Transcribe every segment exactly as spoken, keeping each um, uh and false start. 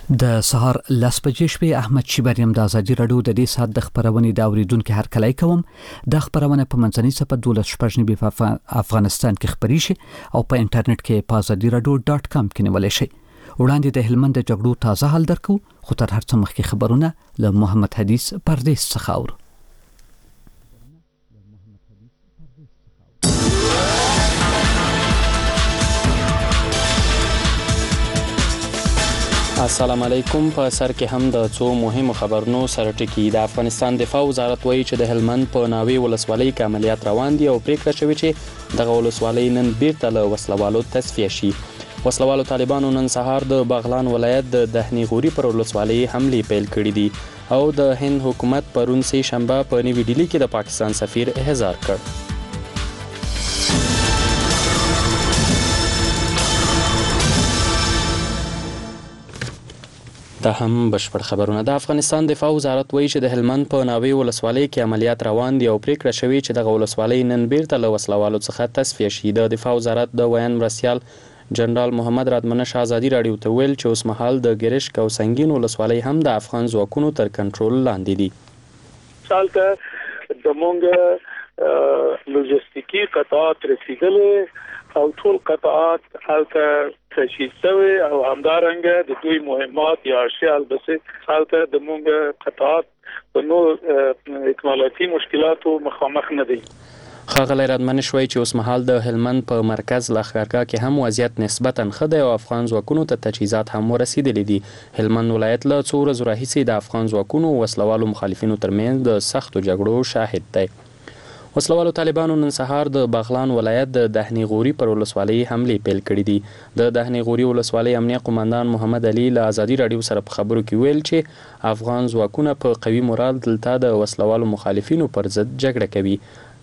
د سهار لس بجې شپې احمد شیبریم د ازادي راډیو د دې ساعت د خبرونې د اوریدونکو هر کله کوم د خبرونه په منځنۍ صفحه دولس شپږ نبی په افغانستان کې خبري شي او په انټرنیټ کې په ازادي راډیو ډاټ کام کې نیولای شي. وړاندې د هلمند د جګړو تازه حال درکو، خو تر هر څه مخکې خبرونه له محمد حدیث پردیس څخه اورو. السلام علیکم. په سر کې هم د څو مهمو خبرونو سره ټکی. د افغانستان دفاع وزارت وایي چې د هلمند په ناوې ولسوالۍ کې عملیات روان دي او پریکړه شوې چې دغه ولسوالۍ نن بیرته له وسلوالو تصفیه شي. وسلوالو طالبانو نن سهار د بغلان ولایت د دهنی غوري پر ولسوالۍ حملې پیل کړې دي او د هند حکومت پرون سه شنبه په نیوی ډیلی کې د پاکستان سفیر احضار کړ. دا هم بشپړ خبرونه. د افغانستان دفاع وزارت وایي چې د هلمند په ناوې ولسوالۍ کې عملیات روان دي او پریکړه شوې چې دغه ولسوالۍ نن بیرته له وسلوالو څخه تصفیه شي. د دفاع وزارت د ویان مرستیال جنرال محمد رادمنش ازادي راډیو ته ویل چې اوس مهال د ګرشک او سنگین ولسوالۍ هم د افغان ځواکونو تر کنټرول لاندې دي. سالته د مونږ لوجستیکي قطعات رسیدلې او ټول قطعات هلته تشکیل شوی او همدارنګه د دوی مهمات یا اشیاء البته هلته د مونږ قطعات په نور اکمالاتي مشکلاتو مخامخ نه دي. ښاغلی رادمنش وایي چې اوس مهال د هلمند په مرکز لښکرګاه کې هم وضعیت نسبتا ښه دی او افغان ځواکونو ته تجهیزات هم ورسېدلي دي. هلمند ولایت له څو ورځو راهیسې د افغان ځواکونو او وسلوالو مخالفینو ترمنځ د سختو جګړو شاهد دی. وسلوالو طالبانو نن سهار د بغلان ولایت د دهنی غوري پر ولسوالۍ حملې پیل کړې دي. د دهنی غوري ولسوالۍ امنیه قومندان محمد علي له ازادي راډیو سره په خبرو کې ویل چې افغان ځواکونه په قوي مورال دلته د وسلوالو مخالفینو پر ضد جګړه کوي.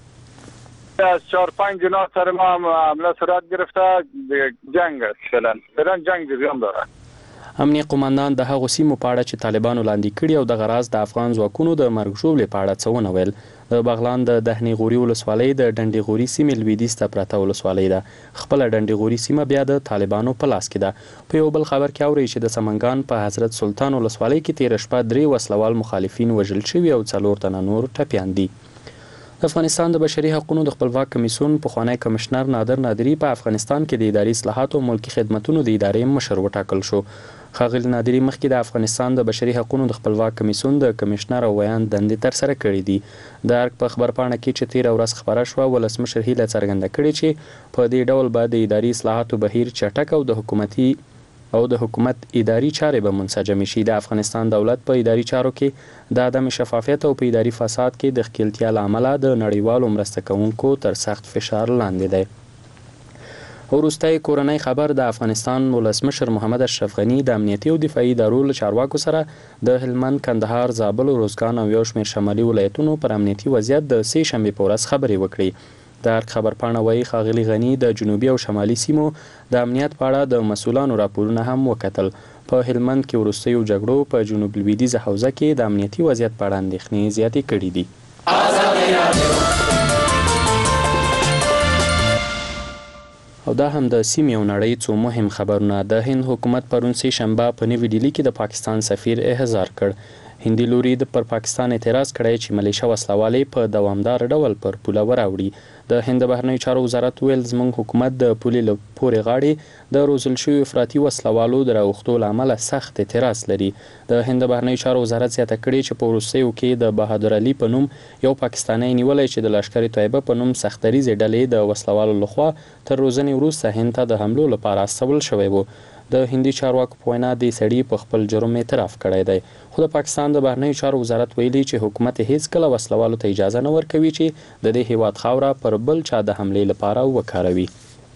از چهار پنج جناح سر ما حمله صورت گرفته جنگ است فعلا فعلا جنگ جریان داره. امنیه قومندان د هغو سیمو په اړه چې طالبانو لاندې کړي او دغه راز د افغان ځواکونو د مرګ ژوبلې په اړه څه ونه ویل. د بغلان د دهنی غوري ولسوالۍ د ډنډې غوري سیمې لویدیځ ته پرته ولسوالۍ ده. خپله ډنډې غوري سیمه بیا د طالبانو په لاس کې ده. په یو بل خبر کې اورئ چې د سمنګان په حضرت سلطان ولسوالۍ کې تېره شپه درې وسلوال مخالفین وژل شوي او څلور تنه نور ټپیان دي. د افغانستان د بشري حقوقو د خپلواک کمیسیون پخوانی کمشنر نادر نادري په افغانستان کې د اداري اصلاحاتو او ملکي خدمتونو د ادارې مشر وټاکل شو. ښاغلي نادري مخکې د افغانستان د بشري حقوقو د خپلواک کمیسیون د کمشنر او ویان دندې ترسره کړې دي. د ارګ په خبرپاڼه کې چې تېره ورځ خپره شوه ولسمشر هیله څرګنده کړې چې په دې ډول به د اداري اصلاحاتو بهیر چټک او د حکومتي او د حکومت اداري چارې به منسجمې شي. د افغانستان دولت په اداري چارو کې د عدم شفافیت او په اداري فساد کې د ښکیلتیا له امله د نړیوالو مرسته کوونکو تر سخت فشار لاندې دی. وروستی کورنۍ خبر د افغانستان ولسمشر محمد اشرف غني د امنیتي او دفاعي ادارو له چارواکو سره د هلمند، کندهار، زابل، روزګان او یو شمېر شمالي ولایتونو پر امنیتي وضعیت د سې شنبې په ورځ خبرې وکړې. د ارګ خبرپاڼه وایي ښاغلي غني د جنوبي او شمالي سیمو د امنیت په اړه د مسؤلانو راپورونه هم وکتل. په هلمند کې وروستیو جګړو په جنوب لویدیځه حوزه کې د امنیتي وضعیت په اړه اندېښنې زیاتې کړي دي. او دا هم د سیمې او نړۍ څو مهم خبرونه. د هند حکومت پرون سه شنبه په نیوی ډیلی کې د پاکستان سفیر احضار کړ. هندي لوري د پر پاکستان اعتراض کړی چې ملیشه وسلوالۍ په دوامدار ډول پر پوله وراوړي. د هند بهرنیو چارو وزارت ویل زموږ حکومت د پولې له پورې غاړې د روزل شویو افراطي وسلوالو د راوښتو له امله سخت اعتراض لري. د هند بهرنیو چارو وزارت زیاته کړې چې په وروستیو کې د بهادر علي په نوم یو پاکستانی نیولی چې د لښکر طیبه په نوم سختدریزې ډلې د وسلوالو لخوا تر روزنې وروسته هند ته د حملو لپاره استول شوی و. د هندي چارواکو په وینا دې سړي په خپل جرم اعتراف کړی دی. خو د پاکستان د بهرنیو چارو وزارت ویلي چې حکومت هیڅ کله وسلوالو ته اجازه نه ورکوي چې د دې هیواد خاوره پر بل چا د حملې لپاره وکاروي.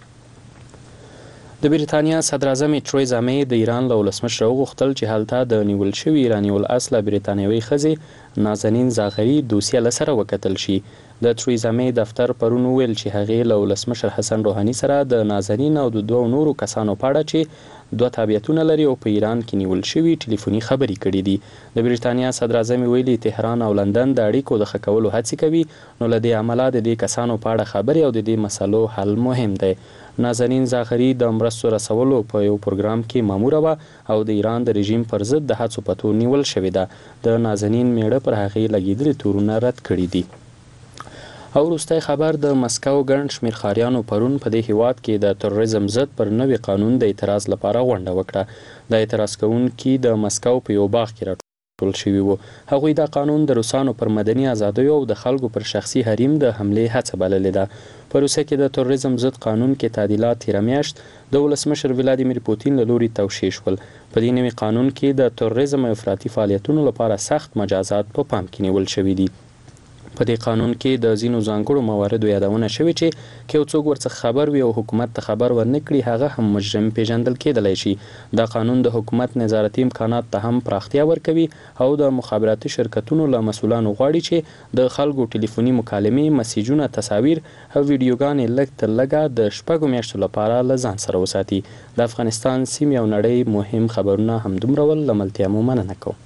د بریتانیا صدر اعظم تریزا مې د ایران له ولسمشر وغوښتل چې هلته د نیول شوي ایراني الاصله بریتانیوي ښځې نازنین زاغري دوسیه له سره وکتل شي. د تریزا مې دفتر پرون ویل چې هغې له ولسمشر حسن روحاني سره د نازنین او د دوو نورو کسانو په اړه چې دوه تابعیتونه لري او په ایران کې نیول شوي ټلیفوني خبرې کړې دي. د بریتانیا صدر اعظم ویلي تهران او لندن د اړیکو د ښه کولو هڅې کوي، نو له دې امله د دې کسانو په اړه خبرې او د دې مسلو حل مهم دی. نازنین زاخري د مرستو رسولو په یو پروګرام کې ماموره وه او د ایران د رژیم پر ضد د هڅو په تور نیول شوې ده. د نازنین میړه پر هغې لګېدلي تورونه رد کړي دي. او وروستی خبر د مسکو ګڼ شمېر ښاریانو پرون په دې هیواد کې د تروریزم ضد پر نوي قانون د اعتراض لپاره غونډه وکړه. د اعتراض کوونکي د مسکو په یو باغ کې ټول شوي وو. هغوی دا قانون د روسانو پر مدني ازادیو او د خلکو پر شخصي حریم د حملې هڅه بللې ده. په روسیه کې د تروریزم ضد قانون کې تعدیلات تیره میاشت د ولسمشر ولادیمیر پوتین له لوري توشیح شول. په دې نوي قانون کې د تروریزم او افراطي فعالیتونو لپاره سخت مجازات په پام کې نیول شوي دي. په دې قانون کې د ځینو ځانګړو مواردو یادونه شوې چې که یو څوک ورڅخه خبر وي او حکومت ته خبر ورنکړي هغه هم مجرم پیژندل کېدلی شي. دا قانون د حکومت نظارتي امکانات ته هم پراختیا ورکوي او د مخابراتي شرکتونو له مسؤلانو غواړي چې د خلکو ټلیفوني مکالمې، مسیجونه، تصاویر او ویډیوګانې لږ تر لږه د شپږو میاشتو لپاره له ځان سره وساتي. د افغانستان، سیمې او نړۍ مهم خبرونه همدومره ول. له ملتیا مو مننه کوم.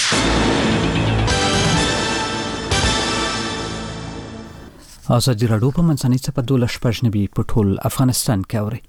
ازادي راډیو په منځنۍ څپه دولس شپږ نوي په ټول افغانستان کې اوري.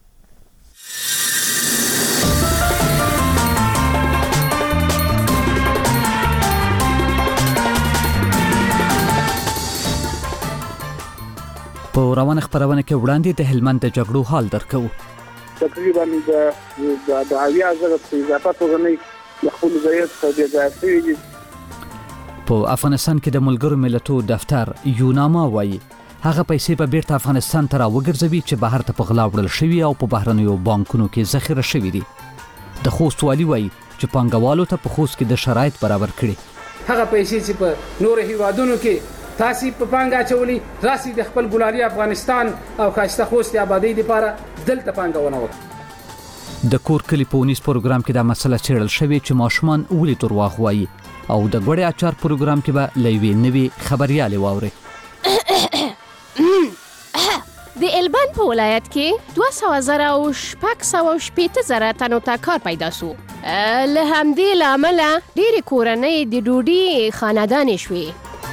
په روانه خبرونه کې وړاندې د هلمند د جګړو حال درکو. تقریبا د د اویا زره په اضافه توګه نه خپل ځای ته د ځای په افغانستان کې د ملګرو ملتونو دفتر یوناما وایي هغه پیسې به بیرته افغانستان ته راوګرځوي چې بهر ته په غلا وړل شوي او په بهرنیو بانکونو کې ذخیره شوي دي. د خوست والي وایي چې پانګوالو ته په خوست کې د شرایط برابر کړي. هغه پیسې چې په نور هیوادونو کې تاسو په پانګه اچولي راسي د خپل ګلالي افغانستان او خاصه خوست آبادی لپاره دلته پانګونه وکړي. د کور کلی په ونیس پروګرام کې دا مسله څېړل شوې چې ماشومان ولې درواغ وایي او د ګوړې اچار پروګرام کې به لوي نوي خبريالي واوري. د البان په ولایت کې دوه سوه زره او شپږ سوه شپېته زره تنو ته کار پیدا سو. له همدې له امله ډېرې کورنۍ د ډوډۍ خاندانې شوې.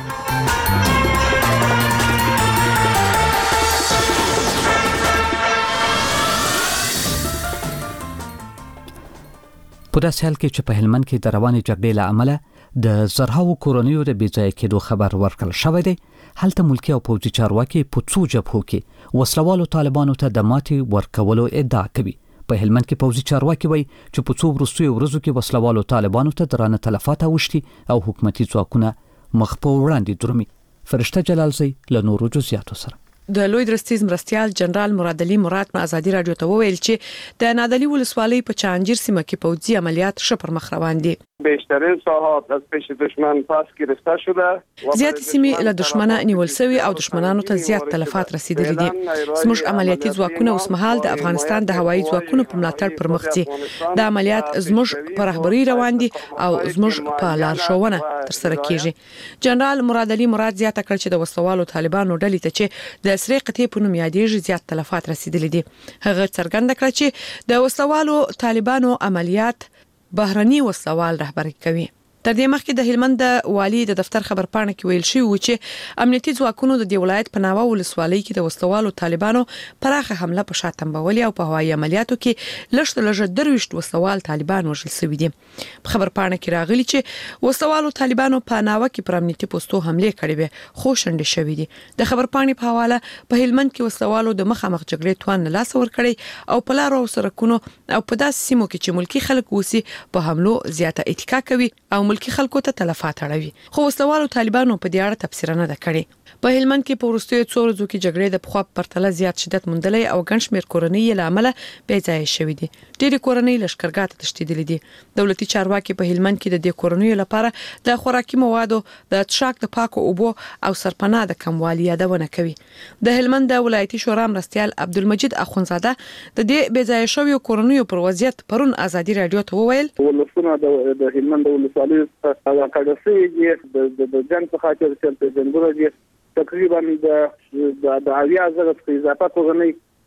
په داسې حال کې چې په هلمند کې د روانې جګړې له امله د زرهاوو کورنیو د بې ځایه کېدو خبر ورکړل شوی دی. هلته ملکي او پوځي چارواکي په څو جبهو کې وسلوالو طالبانو ته د ماتې ورکولو ادعا کوي. په هلمند کې پوځي چارواکي وایي چې په څو وروستیو ورځو کې وسلوالو طالبانو ته درانه تلفات اوښتي او حکومتي ځواکونه مخ په وړاندې درومي. فرشته جلالزی له نورو جزئیاتو سره. د لوی درستیز مرستيال جنرال مراد علي مراد په ازادي رادیو ته وویل چې د نادعلي ولسوالۍ په چانجیر سیمه کې پوځي عملیات ښه پر مخ روان دي. بیشترین ساحات از پیش دشمن پس گرفته شده. زیات سیمې له دشمنه نیول شوی او دشمنانو ته زیات تلفات رسیدلي دي. زموږ عملیاتي ځواکونه اوس مهال د افغانستان د هوایي ځواکونو په ملاتړ پر مخ دي. د عملیات زموږ په رهبري روان دي او زموږ په لارښوونه ترسره کیږي. جنرال مراد علي مراد زیاته کړ چې د وسلوالو طالبانو ډلې ته چې د سری قطعې په نوم یادېږي زیات تلفات رسیدلي دي. هغه څرګنده کړ چې د وسلوالو طالبانو عملیات بهرني وسلوال رهبري کوي. تر دې مخکې د هلمند والي د دفتر خبرپاڼه کې ویل شوی و چې امنیتي ځواکونو د دې ولایت په ناوه ولسوالۍ کې د وسلوالو طالبانو پراخه حمله په شا تنبولي او په هوایي عملیاتو کې لږ تر لږه درویشت وسلوال طالبان وژل شوي دي. په خبرپاڼه کې راغلي چې وسلوالو طالبانو په ناوه کې پر امنیتي پوسټو حمله کړې وې خو شنډې شوې دي. د خبرپاڼې په حواله په هلمند کې وسلوالو د مخامخ جګړې توان نه لاس ور کړی او په لارو او سرکونو او په داسې سیمو کې چې ملکی خلک وسی په حملو زیاته اتکا کوي او ملکی خلکو ته تلفات اړوي. خو وسلوالو طالبانو په دې اړه تفسیر نه کړي. په هلمند کې په وروستیو څو ورځو کې جګړې د پخوا پرتله زیات شدت موندلی او ګڼ شمېر کورنۍ یې له امله بې ځایه شوي دي. ډېرې کورنۍ لښکرګاه ته تښتېدلې دي. دولتي چارواکي په هلمند کې د دې کورنیو لپاره د خوراکي موادو د څښاک د پاکو اوبو او سرپناه د کموالي یادونه کوي. د هلمند د ولایتي شورا مرستیال عبدالمجید اخونزاده د دې بې ځایه شویو کورنیو پر وضعیت پرون ازادي رادیو ته وویل ولسونه د هلمند ولسوالۍ څخه کډسي دي د جنګ په خاطر چې جنګونه دي تقریبا د د اویا زره په اضافه کورنۍ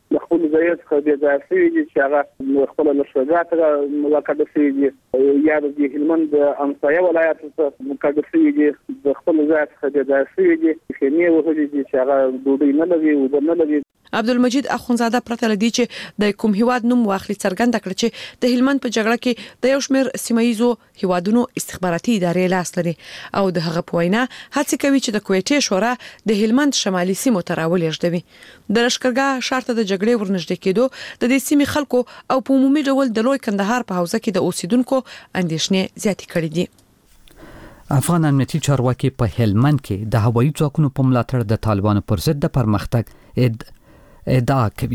د خپل ځای څخه د ځاسي چې هغه خپل نشوګات ملاقات شي یا د هلمند امسایه ولایت څخه مقدس شي د خپل ځای څخه د ځاسي چې نه وهلي چې هغه ډوډۍ نه لګي او نه لګي. عبدالمجید اخونزاده پرته لدی چې د کوم هیواد نوم واخلي څرګنده کړ چې د هلمند په جګړه کې د یو شمېر سیمایزو هیوادونو استخباراتي ادارې لاس لري او د هغه په وینا هڅه کوي چې د کویټې شورا د هلمند شمالي سیمو ته راولېږدوي. د لشکرګاه ښار ته د جګړې ورنږدې کېدو د دې سیمې خلکو او په عمومي ډول د لوی کندهار په حوزه کې د اوسیدونکو اندېښنې زیاتې کړې دي. افغان امنیتي چارواکي په هلمند کې د هوایي ځواکونو په ملاتړ د طالبانو پر ضد د پرمختګ اد ادعا کوي.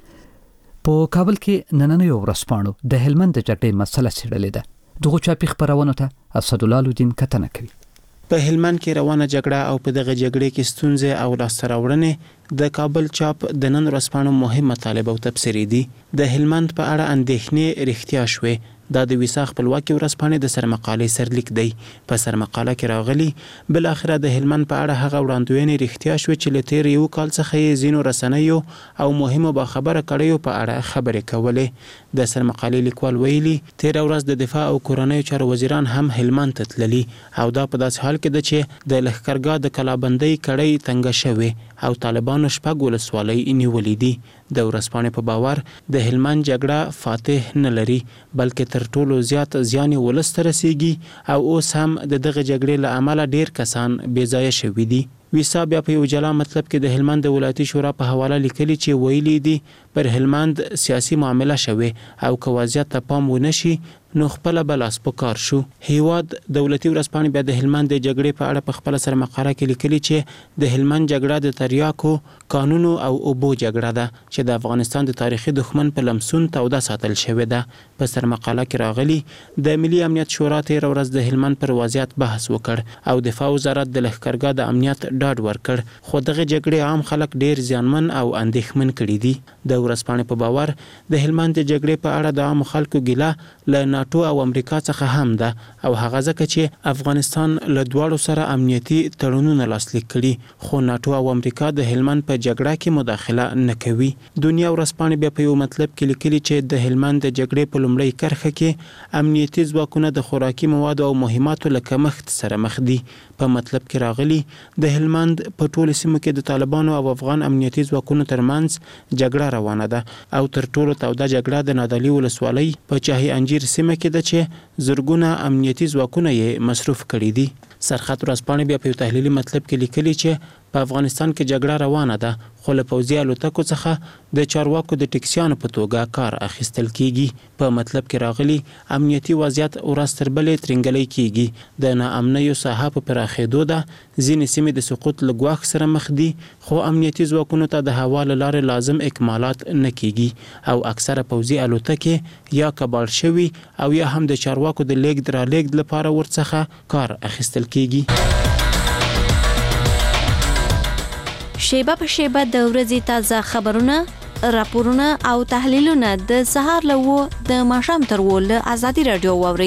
په کابل کې نننۍ ورځپاڼو د هلمند د جګړې مسله څېړلې ده. دغه چاپي خبرونه ته اسدالله الدین کتنه کوي. په هلمند کې روانه جګړه او په دغه جګړې کې ستونزې او لاسته راوړنې د کابل چاپ د نن ورځپاڼو مهم مطالب او تبصرې دي. د هلمند په اړه اندېښنې رښتیا شوې. دا د ویسا خپلواکي ورځپاڼې د سرمقالې سرلیک دی. په سرمقاله کې راغلي بل اخره د هلمند په اړه هغه وړاندوینې رښتیا شوې چې له تیر یو کال څخه یې ځینو رسنیو او مهمو با خبره کړیو په اړه خبرې کولې. د سرمقالې لیکوال ویلي تیر ورځ د دفاع او کورنیو چارو وزیران هم هلمند ته تللي او دا په داسې حال کې ده چې د لښکرګاه د کلابندۍ کړۍ تنګه شوې او طالبانو شپږ ولسوالۍ نیولې دي. د ورځپاڼې په باور د هلمند جګړه فاتح نه لري بلکې تر ټولو زیات زیان ولس ته رسیږي او اوس هم د دغه جګړې له امله ډیر کسان بې ځایه شوي دي. ویسا بیا په یو جلا مطلب کې د هلمند د ولایتي شورا په حواله لیکلي چې ویلي دي پر هلمند سیاسي معامله شوې او که وضعیت ته پام ونه شي نو خپل بلاس په کار شو. هیواد دولتي ورځپاڼې بیا د هلمند د جګړې په اړه په خپل سرمقاله کې لیکلي چې د هلمند جګړه د تریاکو قانونو او اوبو جګړه ده چې د افغانستان د تاریخي دښمن په لمسون توده ساتل شوې ده. په سرمقاله کې راغلي د ملي امنیت شورا تیر ورځ د هلمند پر وضعیت بحث وکړ او دفاع وزارت د لښکرګاه د امنیت ډاډ ورکړ خو دغه جګړې عام خلک ډیر زیانمن او اندېښمن کړي دي. د ورځپاڼې په باور د هلمند د جګړې په اړه د عام خلکو ګیله له ناتو او امریکا څخه هم ده او هغه ځکه چې افغانستان له دواړو سره امنیتي تړونونه لاسلیک کړي خو ناتو او امریکا د هلمند په جګړه کې مداخله نه کوي. دنیا ورځپاڼې بیا په یو مطلب کې لیکلي چې د هلمند د جګړې په لومړۍ کرښه کې امنیتي ځواکونه د خوراکي موادو او مهماتو له کمښت سره مخ دي. په مطلب کې راغلي د هلمند په ټولو سیمو کې د طالبانو او افغان امنیتي ځواکونو ترمنځ جګړه روانه ده او تر ټولو توده جګړه د نادعلي ولسوالۍ په چاهي انجیر سیمه کې ده چې زرګونه امنیتي ځواکونه یې مصروف کړي دي. سرخط ورځپاڼې بیا په یو تحلیلي مطلب کې لیکلي چې په افغانستان کې جګړه روانه ده خو له پوځي الوتکو څخه د چارواکو د ټکسیانو په توګه کار اخیستل کیږي. په مطلب کې راغلي امنیتي وضعیت ورځ تر بلې ترنګلی کیږي. د ناامنیو ساحه په پراخېدو ده. ځینې سیمې د سقوط له ګواښ سره مخ دي خو امنیتي ځواکونو ته د هوا له لارې لازم اکمالات نه کیږي او اکثره پوځي الوتکې یا کباړ شوي او یا هم د چارواکو د لیږد رالېږد لپاره ورڅخه کار اخیستل کیږي. شیبه په شیبه د ورځې تازه خبرونه، راپورونه او تحلیلونه د سهار له و د ماښام تر و له ازادي رادیو واوري.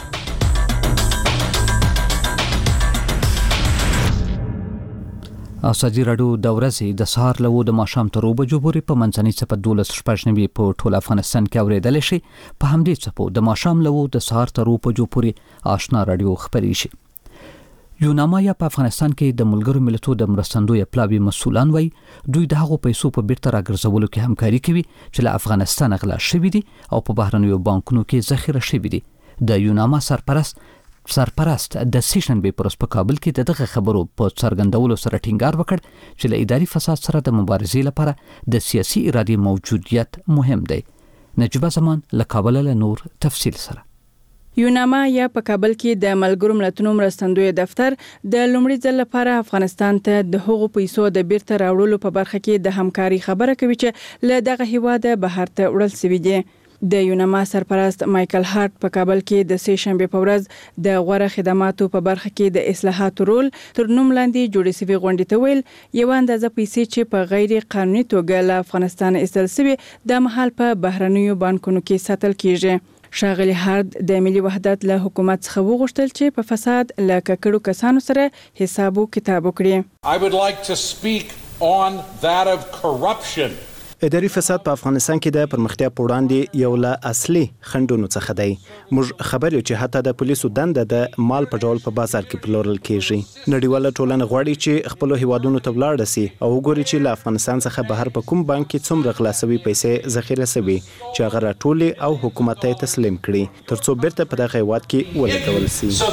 ازادي رادیو د ورځې د سهار له و د ماښام تر و بجو پورې په منځنۍ څپه دولس شپږ نوي په ټول افغانستان کې اورېدل شي. په همدې څپو د ماښام له و د سهار تر و بجو پورې آشنا رادیو خبري شي. یوناما یا په افغانستان کې د ملګرو ملتونو د مرستندوی پلاوی مسولان وای دوی د هغو پیسو په بیرته راګرځولو کې همکاري کوي چې له افغانستان غلا شوی دي او په بهرنیو بانکونو کې ذخیره شوی دي. د یوناما سرپرست سرپرست د سیشن به پروس په کابل کې دغه خبرو په څرګندولو سره ټینګار وکړ چې له اداري فساد سره د مبارزې لپاره د سیاسي ارادې موجودیت مهم دی. نجيبه زمان له کابل له نور تفصیل سره. یوناما یا په کابل کې د ملګرو ملتونو مرستندوی دفتر د لومړي ځل لپاره افغانستان ته د هغو پیسو د بیرته راوړلو په برخه کې د همکاري خبره کوي چې له دغه هیواده بهر ته وړل شوی دی. د یوناما سرپرست مایکل هارت په کابل کې د سه شنبه په ورځ د غوړه خدماتو په برخه کې د اصلاحاتو رول تر نوم لاندې جوړې شوی غونډې ته ویل یو اندازه پیسې چې په غیر قانوني توګه له افغانستان ایستل شوی د محل په بهرنیو بانکونو کې ساتل کیږي. شاغلی هارد د ملي وحدت له حکومت څخه وغوښتل چې په فساد له ککړو کسانو سره حساب او کتاب وکړي. I would like to speak on that of corruption اداري فساد په افغانستان کې د پرمختیا په وړاندې یو له اصلي خنډونو څخه دی. موږ خبر یو چې حتی د پولیسو دنده د مال په ډول په بازار کې پلورل کیږي. نړیواله ټولنه غواړي چې خپل هیوادونو ته ولاړ شي او وګوري چې له افغانستان څخه بهر په کوم بانک کې څومره غلا شوي پیسې ذخیره شوي چې هغه راټولي او حکومت ته تسلیم کړي ترڅو بیرته په دغه هیواد کې ولګول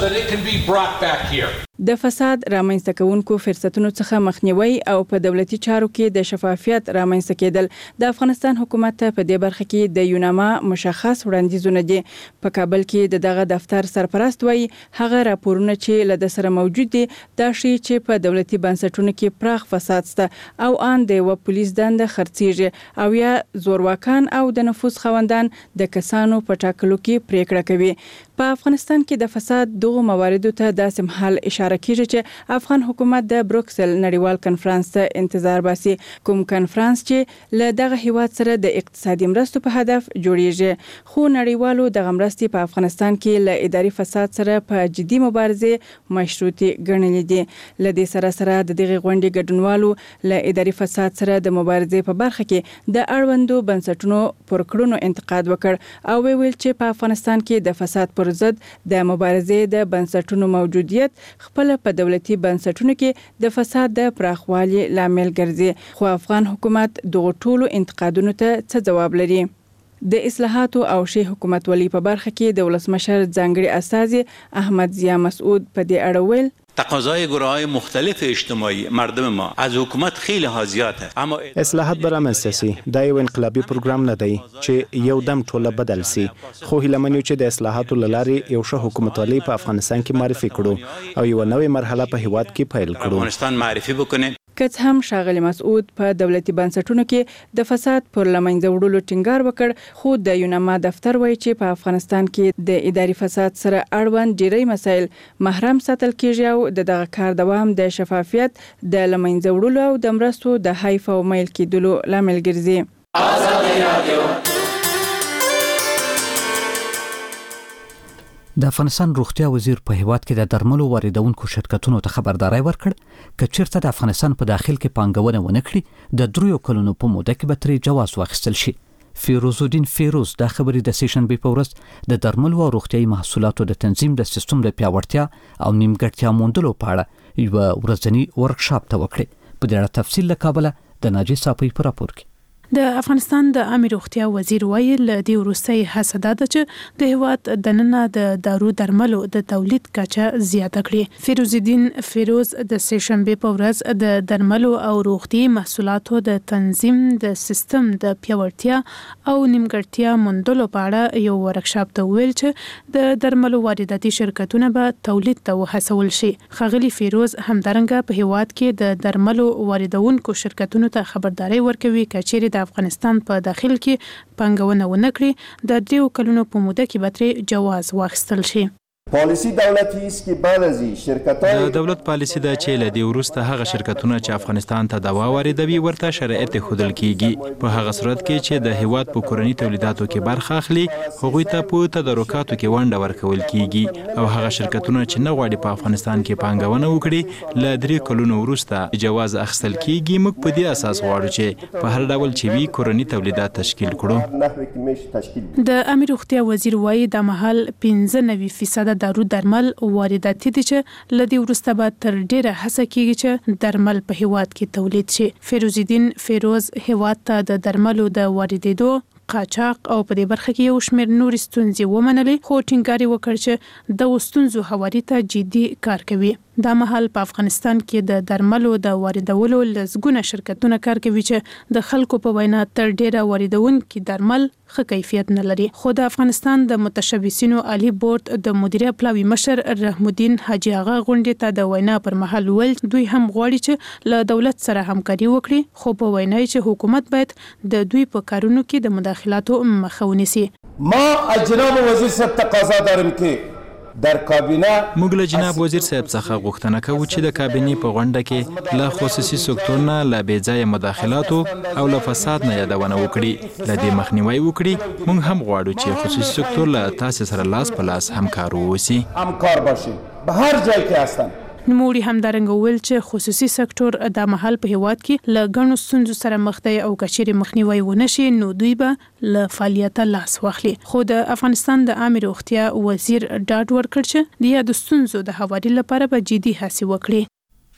شي. د فساد رامنځته کوونکو فرصتونو څخه مخنیوي او په دولتي چارو کې د شفافیت رامنځته کېدل د افغانستان حکومت ته په دې برخه کې د یوناما مشخص وړاندیزونه دي. په کابل کې د دغه دفتر سرپرست وایي هغه راپورونه چې له د سره موجود دي دا شي چې په دولتي بنسټونو کې پراخ فساد شته او ان د یو پولیس دنده خرڅیږي او یا زورواکان او د نفوذ خوندان د کسانو په ټاکلو کې پریکړه کوي. په افغانستان کې د فساد دغه مواردو ته داسې مهال اشاره کیږي چې افغان حکومت د بروکسل نړیوال کنفرانس ته انتظار باسي، کوم کنفرانس چې له دغه هیواد سره د اقتصادي مرستو په هدف جوړیږي. خو نړیوالو دغه مرستې په افغانستان کې له اداري فساد سره په جدي مبارزه مشروطي ګڼلې دي. له دې سره سره د دغه غونډې ګډونوالو له اداري فساد سره د مبارزې په برخه کې د اړوندو بنسټونو پر کړنو انتقاد وکړ او ویل چې په افغانستان کې د فساد پر ضد د مبارزې د بنسټونو موجودیت خپل په دولتي بنسټونو کې د فساد د پراخوالي لامل ګرځي. خو افغان حکومت دغه ټولو انتقادونو ته څه جواب لري؟ د اصلاحاتو او شی حکومتولي په برخه کې د ولسمشر ځانګړي استازي احمد ضیا مسعود په دې اړه ویل تقاضای گروه‌های مختلف اجتماعی مردم ما از حکومت خیلی حاضیاته اما اصلاحات برامنځته سي دا یو انقلابي پروګرام نه دی چې یو دم ټوله بدل سي خو هیلمنیو چې د اصلاحاتو لارې یو ښه حکومتولي په افغانستان کې معرفي کړو او یو نوې مرحله په هیواد کې پیل کړو. افغانستان معرفي وکړي که هم ښاغلي مسعود په دولتي بنسټونو کې د فساد پر لمنځه وړلو ټینګار وکړ خو د یوناما دفتر وایي چې په افغانستان کې د اداري فساد سره اړوند ډیری مسایل محرم ساتل کیږي او د دغه کار دوام د شفافیت د لمنځه وړلو او د مرستو د حیف او میل کېدلو لامل ګرځي. د افغانستان روغتیا وزیر په هیواد کې د درملو واردونکو شرکتونو ته خبرداري ورکړ چې چیرته د افغانستان په داخل کې پانګونه ونه کړي د دریو کلونو په موده کې به ترې جواز واخیستل شي. فیروز الدین فیروز د خبرې د سیشن بي په ورځ د درملو او روغتیايي محصولاتو د تنظیم د سیستم د پیاوړتیا او نیمګړتیا موندلو په اړه یو ورځنی ورکشاپ ته وکړي. په دې اړه تفصیل له کابل د ناجی صاحب په راپور کې. د افغانستان د عامه روغتیا وزیر ویل د وروستي حساده ده چې د هیواد د نننه د دارو درملو د تولید کچه زیاته کړي. فیروز الدین فیروز د سیشنبه په ورځ د درملو او روغتیايي محصولاتو د تنظیم د سیستم د پیاوړتیا او نیمګړتیا موندلو په اړه یو ورکشاپ ته ویل چې د درملو وارداتي شرکتونه به تولید ته وهڅول شي. خغلی فیروز همدارنګه په هیواد کې د درملو واردونکو شرکتونو ته خبرداري ورکوي چې د افغانستان په داخل کې پانګونه ونه کړي د دریو کلونو په موده کې به ترې جواز واخیستل شي. پالیسی دولتي است که بعضی شرکت‌های د دولت پالیسی ده چې له دې وروسته هغه شرکتونه چې افغانستان ته دوا واردوي ورته شرایط ښودل کیږي. په هغه صورت کې چې د هیواد په کورني تولیداتو کې برخه اخلي هغوی ته په تدارکاتو کې ونډه ورکول کیږي او هغه شرکتونه چې نه غواړي په افغانستان کې پانګونه وکړي له درې کلونو وروسته جواز اخیستل کیږي. موږ په دې اساس غواړو چې په هر ډول چې وي کورني تولیدات تشکیل کړو. د امیر روغتیا وزیر وایي د محل پنځه نوي فیصد دارو درمل وارداتي دي چې لدی ورسته به تر ډیره هڅه کیږي چې درمل په هیواد کې تولید شي. فیروز الدین فیروز هیواد ته د درملو د واردېدو قاچاق او په دې برخه کې یو شمېر نور ستونزې ومنلې خو ټینګار وکړ چې د ستونزو هواري ته جدي کار کوي. دا مهال په افغانستان کې د درملو د واردولو لزګونه شرکتونه کار کوي چې د خلکو په وینا تر ډیره واردونکي درمل ښه کیفیت نه لري. خو د افغانستان د متشبثینو عالی بورډ د مدیره پلاوي مشر رحم الدین حاجی آغا غونډې ته د وینا پر مهال ویل دوی هم غواړي چې له دولت سره همکاري وکړي خو په وینا چې حکومت باید د دوی په کارونو کې د مداخلاتو مخه ونیسي. ما جناب وزیر صاحب تقاضا دارم که در کابینه موږ له جناب وزیر صاحب څخه غوښتنه کوو چې د کابینې په غونډه کې له خصوصي سکتور نه له بې ځایه مداخلاتو او له فساد نه یادونه وکړي له دې مخنیوی وکړي. موږ هم غواړو چې خصوصي سکتور له تاسو سره لاس په لاس همکار واوسي. همکار باشیم به هر ځای کې هستن نوموړي همدارنګه ویل چې خصوصي سکتور د محل په هیواد کې له غنو ستونزو سره مخ دی او کچېرې مخنیوي ونشي نو دوی به له فعالیت لاس واخلي. خو د افغانستان د عامه روغتیا وزیر ډاډ ورکړ چې د یاد ستونزو د هواري لپاره به جدي هڅې وکړي.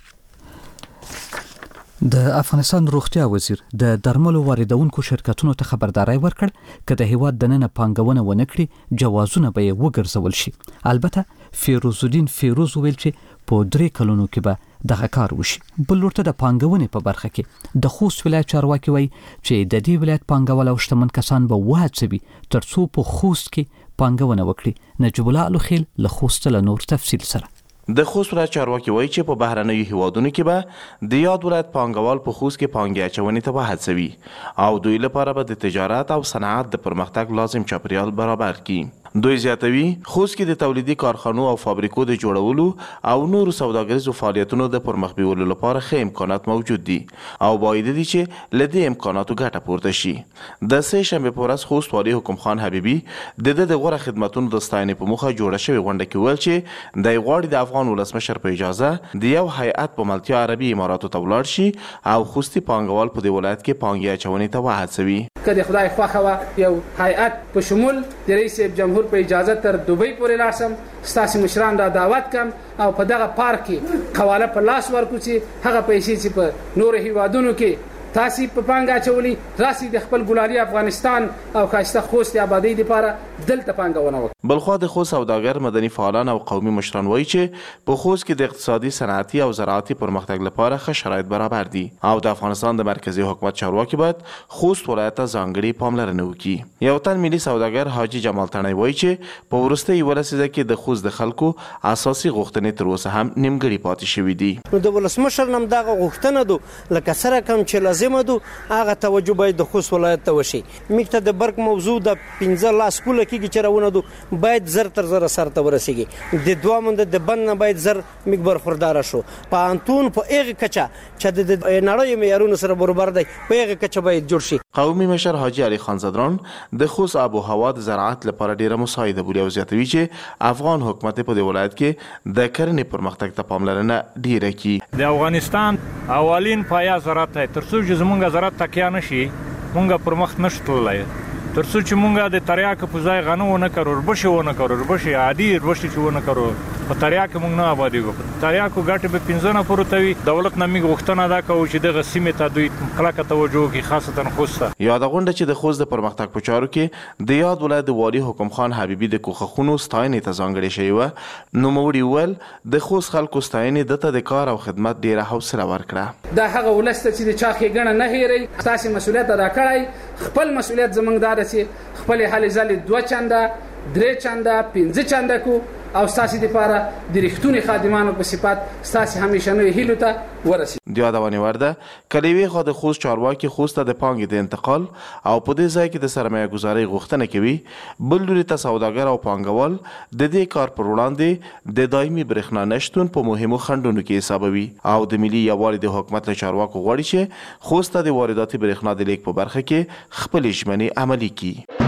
د افغانستان روغتیا وزیر د درملو واردونکو شرکتونو ته خبرداري ورکړ چې د هیواد دننه پانګونه ونه کړي جوازونه به یې وګرځول شي. البته فیروز الدین فیروز ویل چې په درې کلونو کې به دغه کار وشي. بل ورته د پانګونې په برخه کې د خوست ولایت چارواکي وایي چې د دې ولایت پانګوال او شتمن کسان به وهڅوي ترڅو په خوست کې پانګونه وکړي. نجیب الله الخیل له خوست له نور تفصیل سره. د خوست ولایت چارواکي وایي چې په بهرنیو هیوادونو کې به د یاد ولایت پانګوال په خوست کې پانګې اچونې ته وهڅوي او دوی لپاره به د تجارت او صنعت د پرمختګ لازم چاپیریال برابر کړي. دوی زیاتوي خوست کې د تولیدي کارخانو او فابریکو د جوړولو او نورو سوداګریزو فعالیتونو د پرمخ بیولو لپاره ښه امکانات موجود دي او باید دي چې له دې امکاناتو ګټه پورته شي. د سه شنبې په ورځ خوست والي حکم خان حبیبي د د غوړه خدماتونو د ستاینې په مخه جوړه شوې غونډه کې ویل چې د غواړي د افغان ولسمشر په اجازه د یو هیئت په ملتیا عربي اماراتو ته ولاړ شي او خوستي پانګوال په دې ولایت کې پانګې اچونې ته وهڅوي. که د خدای خوښه وه یو هیئت په شمول د رئیس جمهور په اجازه تر دوبۍ پورې لاړ شم ستاسې مشران را دعوت کم او په دغه پارک کې قواله په لاس ورکړو چې هغه پیسې چې په نورو هیوادونو کې تاسو په پانګه اچولي راسي د خپل ګلالي افغانستان او ښایسته خوست آبادی لپاره دلته پانګونه وکړي. بلخوا د خوست سوداګر مدني فعالان او قومي مشران وایي چې په خوست کې د اقتصادي صنعتي او زراعتي پرمختګ لپاره ښه شرایط برابر دي او د افغانستان د مرکزی حکومت چارواکي باید خوست ولایت ته ځانګړې پاملرنه وکړي. یو تن ملي سوداګر حاجي جمال تڼۍ وایي چې په وروستۍ یوه لسیزه کې د خوست د خلکو اساسي غوښتنې تر اوسه هم نیمګړې پاتې شوي دي. نو د ولسمشر نم دغه غوښتنه ده لکه سره کم چې لازم ده هغه توجه باید د خوست ولایت ته وشي. موږ ته د برق موضوع د پنځه لاس کوله کېږي چې راونه دو باید زر تر زره سر ته ورسیږي. د دوه مند د بند نه باید زر موږ برخوردار شو. په انتون په هغه کچه چې د نړۍ معیارونو سره برابر دی په هغه کچه باید جوړ شي. قومي مشر حاجي علي خان زدران د خوست آب و هوا د زراعت لپاره ډیره مساعده بولي او زیاتوي چې افغان حکومت په دې ولایت کې د کرنې پرمختګ ته پاملرنه ډیره کړي. د افغانستان اولین پایا زراعت دی ترڅو چې زمونږ زراعت تکیه نشي مونږ پر مخ نشو تللی ترڅو چې مونږ د تریاکو په ځای غنم ونه کرو وربشې ونه کرو وربشې عادي وربشې چې ونه کرو په تریاکو مونږ نه آبادېږو. تریاکو ګټې به پنځه نه پورې ته وي. دولت نه موږ غوښتنه دا کوو چې دغه سیمې ته دوی کلکه توجه وکړي خاصتا خوست ته. یاده غونډه چې د خوست د پرمختګ په چارو کې د یاد ولایت د والي حکم خان حبیبي د کوښښونو ستاینې ته ځانګړې شوې وه. نوموړي وویل د خوست خلکو ستاینې ده ته د کار او خدمت ډیره حوصله ورکړه. دا هغه ولس ته چې د چا ښېګڼه نه هېروي ستاسې مسؤلیت ادا کړی. خپل مسؤلیت زموږ دا ده چې خپل هلې ځلې دوه چنده درې چنده پنځه چنده کو او ستاسې لپاره د رښتوني خادمانو په صفت ستاسې همیشنیو هیلو ته ورسي. د یادونې وړ ده که له یوې خوا د خوست چارواکي خوست ته د پانګې د انتقال او په دې ځای کې د سرمایه ګذارۍ غوښتنه کوي بل لوري ته سوداګر او پانګوال د دې کار پر وړاندې د دایمي برېښنا نشتون په مهمو خنډونو کې حسابوي او د ملي یووالي د حکومت له چارواکو غواړي چې خوست ته د وارداتي برېښنا د لیږد په برخه کې خپلې ژمنې عملي کړي.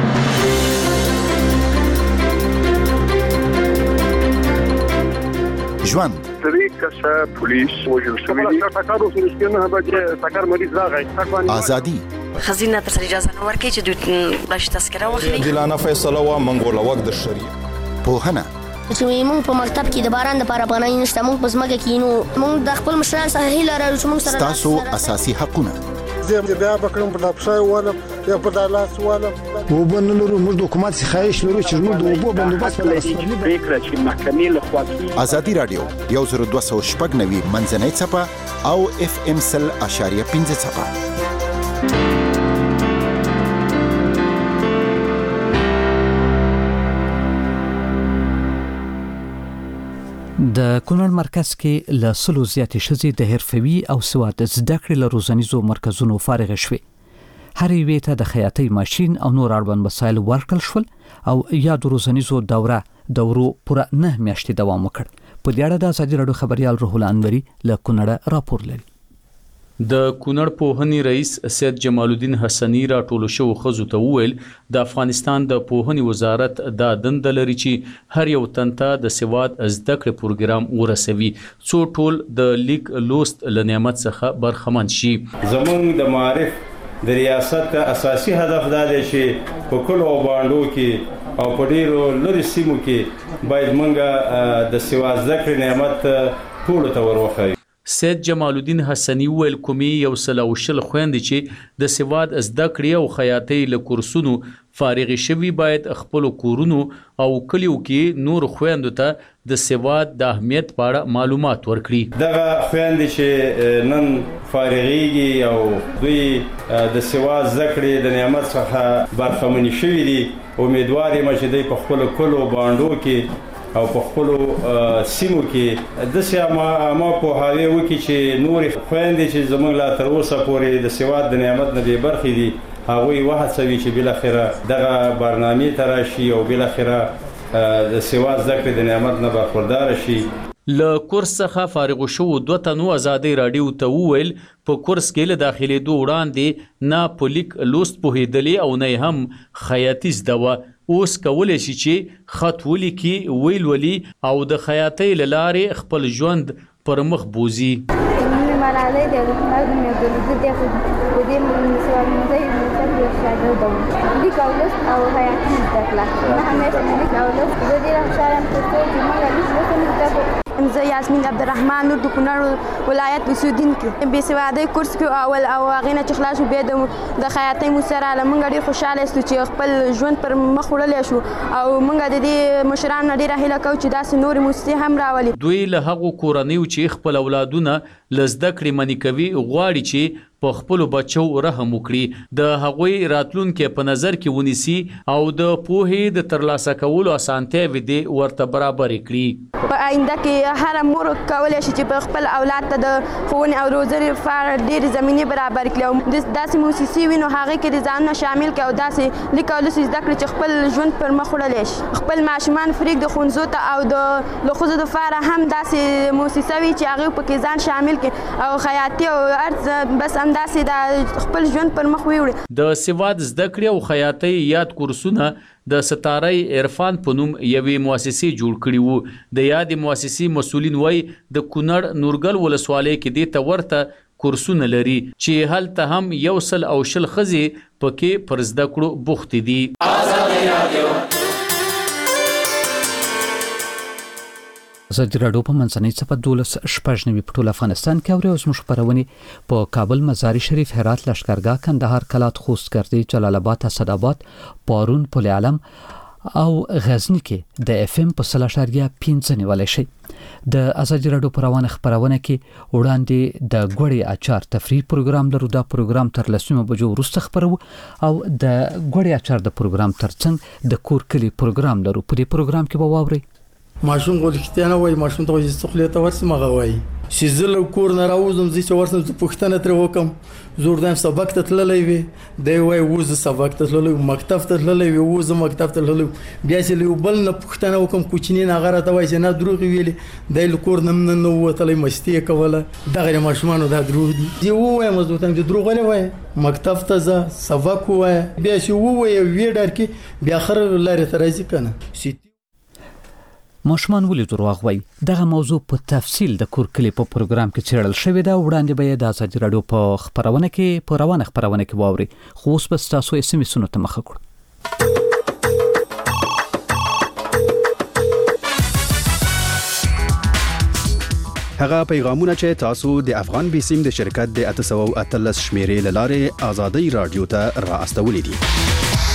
ژوند درې کسه پولیس وژل شوي دي. ټکر وشو چې نه به ټکر مریض راغی. ازادي خزینه تر اجازه نه ورکړي چې دوی بلش تذکره واخلي. دلانه فیصله وا منګوله وخت د شریعه پوهنه چې موږ په مکتب کې د باران د پاره باندې نشته موږ په ځمکه کې نو موږ د خپل مشران سره هیله لرو چې موږ سره تاسو اساسي حقونه زه بیا بکرم په دپښای ولم یا په دالاس ولم وبنلرو موږ د حکومت څخه خواهش لرو چې موږ د اوبو بندوبست ولرو. پریکړه چې محکمې له خوا ازادي رادیو یو زر دوه سوه شپږ نوي منځنۍ څپه او اف ام سل اشاریه پنځه څپه. د کونړ مرکز کې له سلو زیاتې ښځې د حرفوي او سواد زده کړې له روزنیزو مرکزونو فارغ شوې. هر یوې ته د خیاطۍ ماشین او نور اړوند وسایل ورکړل شول او یاد روزنیزو دوره دورو پوره نه میاشتې دوام وکړ. په دې اړه د ازادي راډیو خبريال روح الله انوري له کونړ راپور لري. د کونړ پوهنې رئیس سید جمال الدین حسنی را ټولو شو خزو ته وویل د افغانستان د پوهنې وزارت دا دنده لري چې هر یو تن ته د سواد زده کړې پروګرام ورسوي څو ټول د لیک لوست له نعمت څخه برخمن شي. زمونږ د معارف د ریاست اساسي هدف دا دی چې په کلو باندو کې او په ډیرو لري سیمو کې باید مونږ د سواد زده کړې نعمت ټول ته ورخایو. سید جمال الدین حسنی ویل کومي یو سل او شل خويندې چې د سواد زده کړې او خیاطۍ له کورسونو فارغ شوي باید خپل کورونو او کلیو کې نور خويندو ته د سواد د اهمیت په اړه معلومات ورکړي. دغه خويندې چې نن فارغيږي او دوی د سواد زده کړې د نعمت څخه برخمن شوي دي امیدوار یم چې دوی په خپل کلو باندو کې او په خپل سیمو کې د سیمه ما په حاله وکي چې نور خويندې چې زموږ لا تر اوسه پورې د سواد د نعمت نه به برخې دي هغه وهڅوي چې بل اخره دغه برنامه تراشي او بل اخره د سواد ذکر د نعمت نه برخوردار شي. له کورس څخه فارغ شو دوه تنو ازادي رادیو ته وویل په کورس کې له داخلي دوه وړاندې نه پولیک لوست په هیدلې او نه هم خیاطي زده اوس کولای شي چې خط ولیکي ویل ولي او د خیاطۍ لارې خپل ژوند پر مخ بوزي. ملالۍ د حکومت د مدلزه د خودي مسوال مزي مسوال شاده د لیک او لوست او خیاطۍ زده کړه. نه همیشه لیک او لوست د دې لپاره چې موږ لیک لوست زه یاسمین عبدالرحمن نور د کونړ ولایت بسودین کې بې سوادۍ کورس کې اول او هغې نه چې خلاص شو بیا د خیاطۍ مو سره له موږ ډېر خوشحاله یاستو چې خپل ژوند پر مخ وړلی شو او موږ د دې مشرانو نه ډېره هیله کوو چې داسې نورې موسسې هم راولي. دوی له هغو کورنیو چې خپل اولادونه له زده کړې منې کوي غواړي چې په خپل بچو رحم وکړي د هغوی راتلونکي په نظر کې ونیسي او د پوهې د ترلاسه کولو اسانتیاوې دې ورته برابرې کړي. په آینده کې هر مور کولی شي چې په خپل اولاد ته د ښوونې او روزنې لپاره ډېرې زمینې برابر کړي او داسې موسسې وي نو هغې کې د ځانونه شامل کړي او داسې لیک او لوست زده کړي چې خپل ژوند پر مخ وړلی شي. خپل ماشومان پرېږدي ښوونځو ته او د له ښځو دپاره هم داسې موسسه وي چې هغې پکې ځان شامل کړي او خیاطي او هر بس داسې د خپل ژوند پر مخ ویوړي. د سواد زده کړې او خیاطۍ یاد کورسونه د ستارای عرفان په نوم یوې مؤسسې جوړ کړي وو. د یادې مؤسسې مسؤلین وایي د کونړ نورګل ولسوالۍ کې دې ته ورته کورسونه لري چې هلته هم یو سل او شل ښځې پکې پر زده کړو بوختې دي. ازادي راډیو په منځنۍ څپه دولس شپږ نوي په ټول افغانستان کې اوري. اوس موږ خپرونې په کابل، مزار شریف، هرات، لشکرګاه، کندهار، کلات، خوست، ګردې، جلال آباد، اسداباد، پارون، پل علم او غزنی کې د اف ام په سل اشاریه پنځه نیولای شي. د ازادي راډیو په روانه خپرونه کې وړاندې د ګوړې اچار تفریح پروګرام لرو. دا پروګرام تر لسمه بجو وروسته خپرو او د ګوړې اچار د پروګرام ترڅنګ د کور کلی پروګرام لرو. په دې پروګرام کې به واورئ ماشوم غوښتنه وای ماشوم ته چې څخه ته ورسمه غوي چې زله کور نه راوځم چې ورسم ته پښتنه تر وکم زوردم سبق ته تللې وي دی وای وز سبق ته تللې مکتب ته تللې وي وز مکتب ته تللې بیا چې له بل نه پښتنه وکم کوچنی نه غره ته وای چې نه دروغ ویلې دی کور نه نه وتلې مستی کوله دغه ماشومان دا دروغ دي دی وای مزه ته دروغ نه وای مکتب ته ز سبق وای بیا چې وای وی ډار کې بیا خر لاره ترځي کنه. ماشومان ولې دروغ وایي؟ دغه موضوع په تفصیل د کور کلی په پروګرام کې څېړل شوې ده. وړاندې به یې د ازادي راډیو په خپرونه کې په روانه خپرونه کې واورئ. خو اوس به ستاسو اس ام اسونو ته مخه کړو. هغه پیغامونه چې تاسو د افغان بیسیم د شرکت د اته سوه او اتلس شمیرې له لارې ازادي راډیو ته را استولې دي.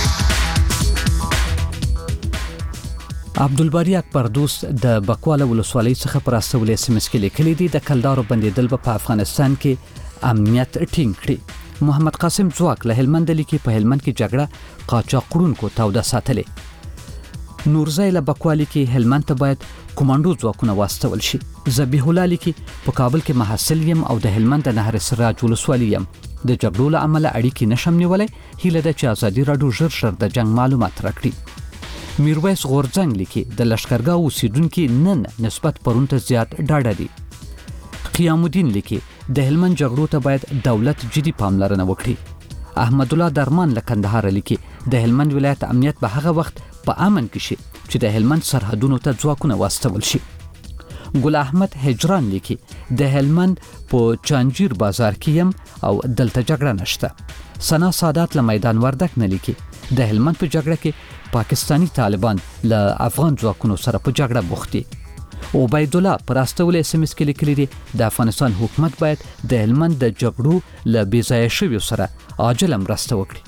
عبدالباری اکبر دوست د بکواله ولسوالۍ څخه پر استول اس ام اس کې لیکلي دي د کلدارو بندیدل په افغانستان کې امنیت ټینګ کړي. محمد قاسم ځواک له هلمند لیکي په هلمند کې جګړه قاچاقړونکو توده ساتلې. نورزای له بکوالي کې هلمند ته باید کمانډو ځواکونه واستول شي. ذبیح الله لیکي په کابل کې محصل یم او د هلمند د نهر سراج ولسوالۍ یم. د جګړو له امله اړیکې نشم نیولای. هیله ده چې ازادي راډیو ژر ژر د جنگ معلومات راکړي. میرویس غورځنګ لیکي د لشکرګاه اوسیدونکو نن نسبت پرون ته زیات ډاډه دي. قیام الدین لیکي د هلمند جګړو ته باید دولت جدي پاملرنه وکړي. احمد الله درمان له کندهار لیکي د هلمند ولایت امنیت به هغه وخت په امن کې شي چې د هلمند سرحدونو ته ځواکونه واستول شي. ګل احمد هجران لیکي د هلمند په چانجیر بازار کې يم او دلته جګړه نشته. سنا سادات له میدان وردک نه لیکي د هلمند په جګړه کې پاکستانی طالبان له افغان ځواکونو سره په جګړه بوخت دي. عبید الله پر استول اس ام اس کې لیکلي دي د افغانستان حکومت باید د هلمند د جګړو له بې ځایه شویو سره عاجله مرسته وکړي.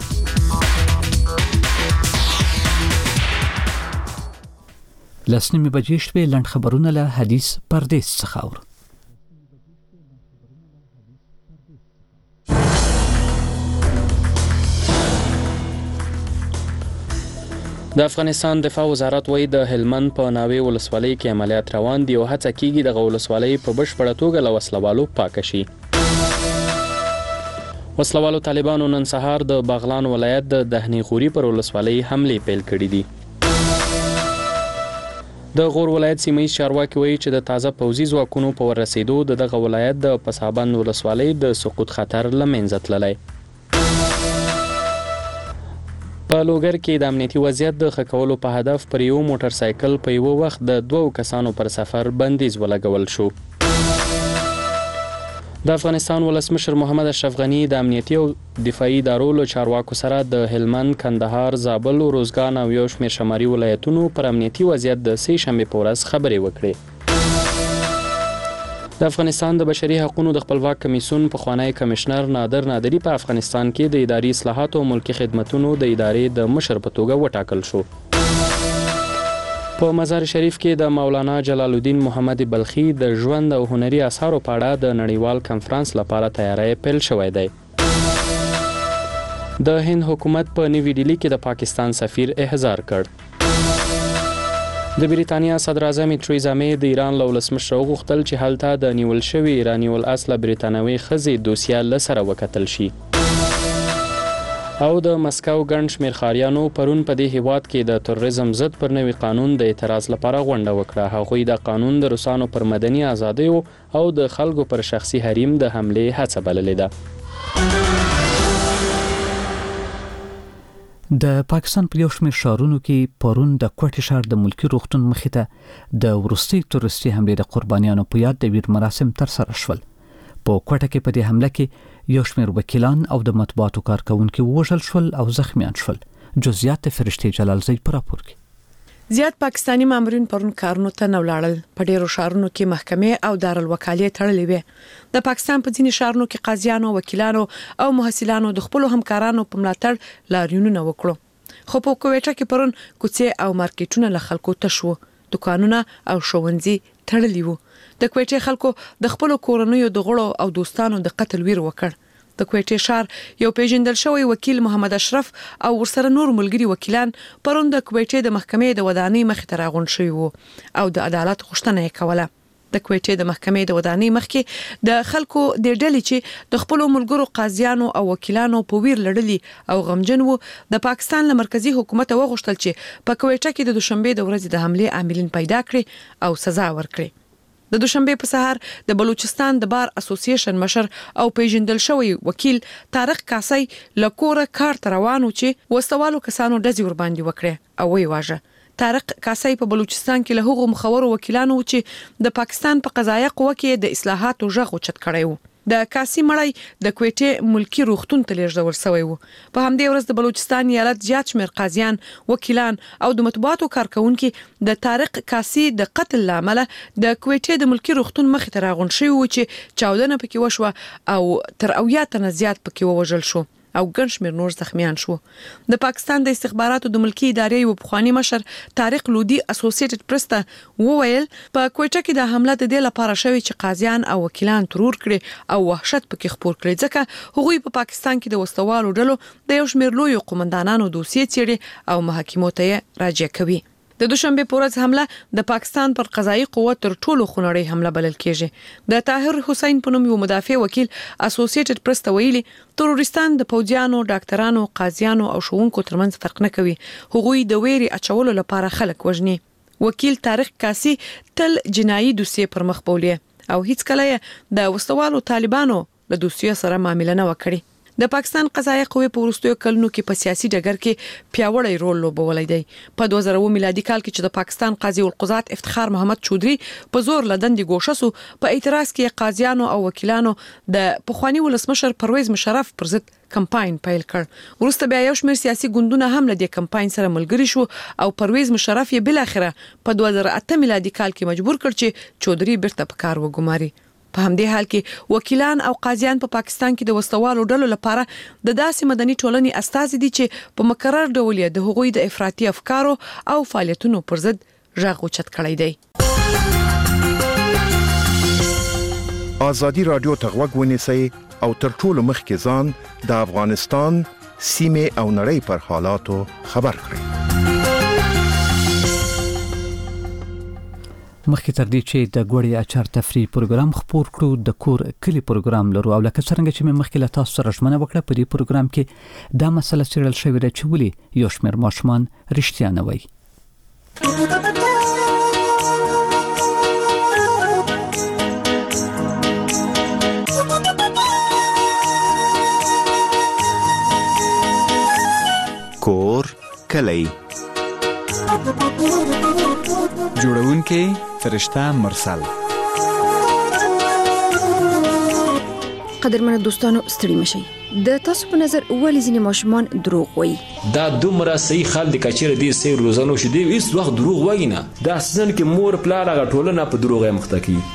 لسنیمې بجې شوې. لنډ خبرونه له حدیث پردیس څخه اورو. د افغانستان دفاع وزارت وایي د هلمند په ناوې ولسوالۍ کې عملیات روان دي او هڅه کیږي د ولسوالۍ په بشپړه توګه له وسلوالو پاک شي. وسلوالو طالبانو نن سهار د بغلان ولایت د دهنی غوري پر ولسوالۍ حمله پیل کړې دي. د غور ولایت سیمه‌ایز چارواکي وایي چې د تازه پوځي ځواکونو په ورسېدو د دغه ولایت د پسابند ولسوالۍ د سقوط خطر له منځه تللی. په لوګر کې د امنیتي وضعیت د ښه کولو په هدف پر یو موټر سایکل په یو وخت د دوو کسانو پر سفر بندیز ولګول شو. د افغانستان ولسمشر محمد اشرف غنی د امنیتي او دفاعي ادارو له چارواکو سره د هلمند، کندهار، زابل، روزګان او یو شمېر شمالي ولایتونو پر امنیتي وضعیت د سې شنبې په ورځ خبرې وکړې. د افغانستان د بشري حقوقو د خپلواک کمیسیون پخوانی کمشنر نادر نادری په افغانستان کې د اداري اصلاحاتو او ملکي خدمتونو د ادارې د مشر په توګه وټاکل شو. په مزار شریف کې د مولانا جلال الدین محمد بلخي د ژوند او هنري اثارو په اړه د نړیوال کنفرانس لپاره تیاری پیل شوی دی. د هند حکومت په نیوی ډیلی کې د پاکستان سفیر احضار کړ. د بریتانیا صدر اعظم تریزا مې د ایران له ولسمشر وغوښتل چې هلته د نیول شوي ایراني الاصله بریتانوي ښځې دوسیه له سره وکتل شي. او د مسکو ګڼ شمېر ښاریانو پرون په دې هیواد کې د تروریزم ضد پر نوي قانون د اعتراض لپاره غونډه وکړه. هغوی د قانون د روسانو پر مدني ازادیو او د خلکو پر شخصي حریم د حملې هڅه بللې ده. د پاکستان په یو شمېر ښارونو کې پرون د کوټې ښار د ملکي روغتون مخې ته د وروستۍ تروریستي حملې د قربانیانو په یاد د ویر مراسم ترسره شول. په کوټه کې په دې حمله کې یو شمېر وکیلان او د مطبوعاتو کارکونکي ووژل شول او زخمیان شول. جزئیات فرشتي جلال زئی په راپور کې. زیات پاکستانی مامورین پرون کارونو ته نه ولاړل. په ډیرو ښارونو کې محکمې او دارالوکالې تړلې وې. د پاکستان په ځینې ښارونو کې قاضیانو، وکیلانو او محصلانو د خپل همکارانو په ملاتړ لاریونونه وکړو. خو په کوټه کې پرون کوڅې او مارکیټونه له خلکو تشو. دکانونه او ښوونځي تړلي وو. د کوټې خلکو د خپل کورنیو د غړو او دوستانو د قتل ویر وکړ. د کوټې ښار یو پیژندل شوی وکیل محمد اشرف او ورسره نور ملګری وکیلان پرون د کوټې د محکمې د ودانۍ مخې ته راغونډ شوي وو او د عدالت غوښتنه یې کوله. د کوټې د محکمې د ودانۍ مخکې د خلکو د ډلې چې د خپل ملګرو قاضیانو او وکیلانو په ویر لړلي او غمجن وو د پاکستان له مرکزی حکومت وغوښتل چې په کوټه کې د دوشنبه د ورځې د حمله عاملین پیدا کړي او سزا ورکړي. د دوشنبه په سهار د بلوچستان د بار اسوسییشن مشر او پیژندل شوی وکیل طارق کاسای لکوره کار روانو چې وسوالو کسانو د زیور باندې وکړي او وی واژه. طارق کاسای په بلوچستان کې له هغو مخورو وکیلانو چې د پاکستان په قضایه قوه کې د اصلاحاتو ژغ اوچت کړی وو. د کاسي مړی د کوټې ملکی روغتون ته لیږدول شوی وو. په همدې ورځ د بلوچستان ایالت زیات شمېر قاضیان، وکیلان او د مطبوعاتو کارکونکي د طارق کاسي د قتل لامل د کوټې د ملکی روغتون مخې ته راغونډ شوي وو چې چاودنه پکې وشوه او تر اویا تنه زیات پکې ووژل شو او ګڼ شمېر نور زخمیان شو. د پاکستان د استخباراتو د ملکی ادارې یو پخوانی مشر طارق لودي اسوسییټډ پریس ته وویل په کوټه کې د حمله د دې لپاره شوی چې قاضیان او وکیلان ترور کړي او وحشت پکې خپور کړي ځکه هغوی په پاکستان کې د وسوالو ډلو د یو شمېر لویو قومندانانو دوسیې څېړي او محاکمو ته راجع کوي. د دوشنبه په ورځ حمله د پاکستان پر قضایي قوت تر ټولو خونړۍ حمله بلل کېږي. د طاهر حسین په نوم یو مدافع وکیل اسوسییټډ پریس ته ویلي تروریستان د پوځیانو، ډاکټرانو، قاضیانو او ښوونکو ترمنځ فرق نه کوي. هغوی د ویري اچولو لپاره خلک وژني. وکیل طارق کاسي تل جنایي دوسیې پر مخ بولي او هیڅ کله د وسوالو طالبانو له دوسیه سره معامله نه وکړي. د پاکستان قضایي قوې په وروستیو کلونو کې په سیاسي ډګر کې پیاوړی رول لوبولی دی. په دوه زره اووه میلادي کال کې چې د پاکستان قاضي القضات افتخار محمد چودري په زور لدندې ګوښه سو، په اعتراض کې قاضیانو او وکیلانو د پخوانی ولسمشر پرویز مشرف پر ضد کمپاین پیل کړ. وروسته بیا یو شمېر سیاسي ګوندونه هم له دې کمپاین سره ملګري شو او پرویز مشرف یې بل اخره په دوه زره اته میلادي کال کې مجبور کړ چې چودري بیرته په کار وګماري. په همدې حال کې وکیلان او قاضیان په پا پاکستان کې د وسوالو ډلو لپاره د داسې مدني ټولنې استازي دي چې په مکرر ډول د هغوی د افراطي افکارو او فعالیتونو پر ضد غږ اوچت کړی دی. ازادي رادیو ته غوږ ونیسئ او تر ټولو مخکې ځان د افغانستان سیمې او نړۍ پر حالاتو خبر کړئ. مخکې تر دې چې د ګوړې اچار تفریح پروګرام خپور کړو، د کور کلی پروګرام لرو او لکه څنګه چې مې مخکې له تاسو سره ژمنه وکړه په دې پروګرام کې دا مسله څېړل شوې ده چې ولې یو شمېر ماشومان رښتیا نه وایي. کور کلی جوړونکي فرشته مرسل. قدرمنو دوستانو ستړي مشئ. د تاسو په نظر ولې ځینې ماشومان دروغ وایي؟ دا دومره صحیح خل د کچېره دي سي روزانو شدي هیڅ وخت دروغ وایي نه. دا اساساً کې مور پلار هغه ټولنه په دروغ یې مخته کوي.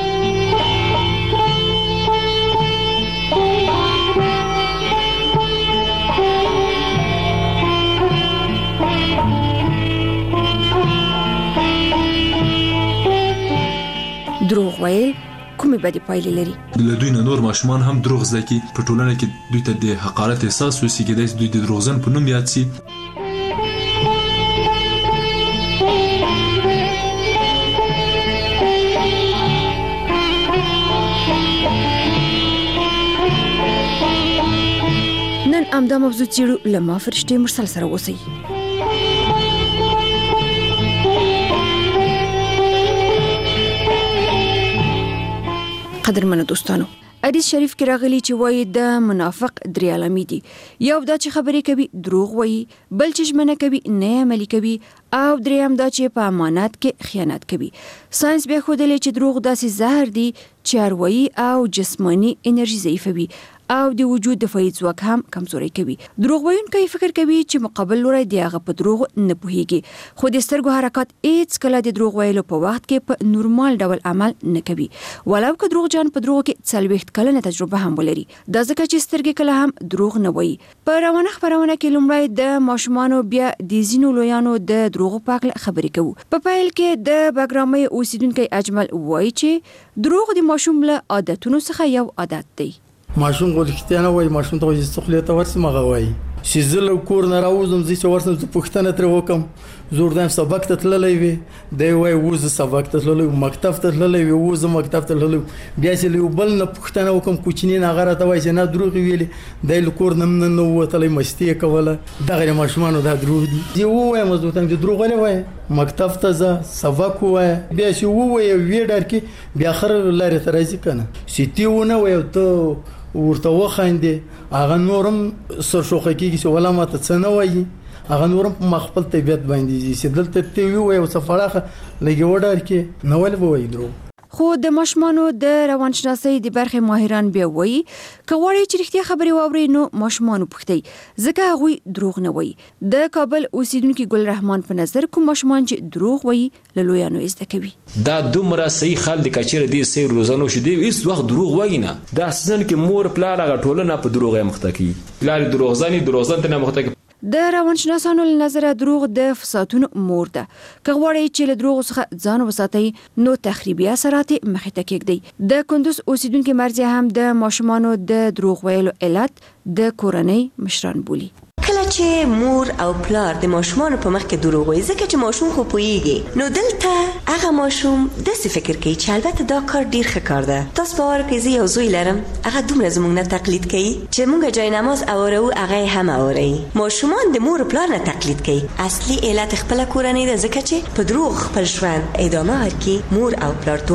دروغ ویل کومې بدې پایلې لري؟ له دوی نه نور ماشومان هم دروغ زده کوي. په ټولنه کې دوی ته د حقارت احساس وسي، کېدای شي دوی د دروغجن په نوم یاد سي. نن همدا موضوع څېړو. له ما فرشتې مرسل سره اوسئ. قدرمنو دوستانو، حدیث شریف کې راغلی چې وایي د منافق درې علامې دي. یو دا چې خبرې کوي دروغ وایي، بل چې ژمنه کوي نه عملي کوي، او دریم دا چې په امانت کې خیانت کوي. ساينس بیا ښودلی چې دروغ داسې زهر دي چې اروایي او جسماني انرژي ضعیفوي او د وجود دفاعي ځواک هم کمزوري کوي. دروغ وایونکی فکر کوي چې مقابل لوری دی هغه په دروغ نه پوهیږي، خو د سترګو حرکات هیڅ کله د دروغ ویلو په وخت کې په نورمال ډول عمل نه کوي، ولو که دروغجن په دروغ کې څلوېښت کلنه تجربه هم ولري. دا ځکه چې سترګې کله هم دروغ نه وایي. په روانه خپرونه کې لومړی د ماشومانو بیا د ځینو لویانو د دروغو په اړه خبرې کوو. په پیل کې د بګرامۍ اوسیدونکی اجمل وایي چې دروغ د ماشوم له عادتونو څخه یو عادت دی. ماشوم غوښتنه وای ماشوم ته چې څخه ته ورسې مغه وای چې زه کور نه راوځم زه چې ورسم ته پښتنه تر وکم زور دایم سبق ته تللی وي دی وای وز سبق ته تللی مکتب ته تللی وي وز مکتب ته تللی بیا چې یو بل نه پښتنه وکم کوچنی نه غره ته وای چې نه دروغ ویلي د کور نه نه وتلې مستی کوله دغه ماشومان دا دروغ دي دی وای مزه ته دروغ نه وای مکتب ته ځه سبق وای بیا چې وای ویډر کې بیا خر لارې ته راځي کنه سیتیونه وای ته ورته وخاندې هغه نورم سرشوخه کېږي چې ولا ماته څه نه وایي هغه نورم په مخبل طبیعت باندې چې دلته تی وي او سفراخه لګي وډار کې نه ول وایي درو. خو د ماشومانو د روانشناسۍ د برخې ماهران بیا وایي که غواړئ چې رښتیا خبرې واورئ نو ماشومان وپوښتئ ځکه هغوی دروغ نه وایي. د کابل اوسیدونکي ګل رحمان په نظر کوم ماشومان چې دروغ وایي له لویانو زده کوي. دا دومره صحیح خل د کچېره دي سي روزانو شدي هیڅ وخت دروغ وایي نه. دا اساساً کې مور پلار هغه ټولنه په دروغ یې مخته کوي. پلار دروغجن دروغجن ته نه مخته کوي. د روانشناسانو له نظره دروغ د فسادونو مور ده. که غواړئ چې له دروغو څخه ځان وساتئ نو تخریبي اثرات مخې ته کېږدئ. د کندوز اوسیدونکي مرضیه هم د ماشومانو د دروغ ویلو علت د کورنۍ مشران بولي. کله چې مور او پلار د ماشومان په مخ کې دروغ وایي ځکه چې ماشوم خو پوهیږي نو دلته هغه ماشوم داسې فکر کوي چې البته دا کار ډیر ښه کار ده. تاسو باور کوئ زه یو زوی لرم هغه دومره زموږ نه تقلید کوي چې موږ جای نماز اورو هغه هم اوري. ماشومان د مور پلار نه تقلید کوي. اصلي علت خپل کورنۍ ده ځکه چې په دروغ خپل ژوند ادامه ورکړي مور او پلار دواړه.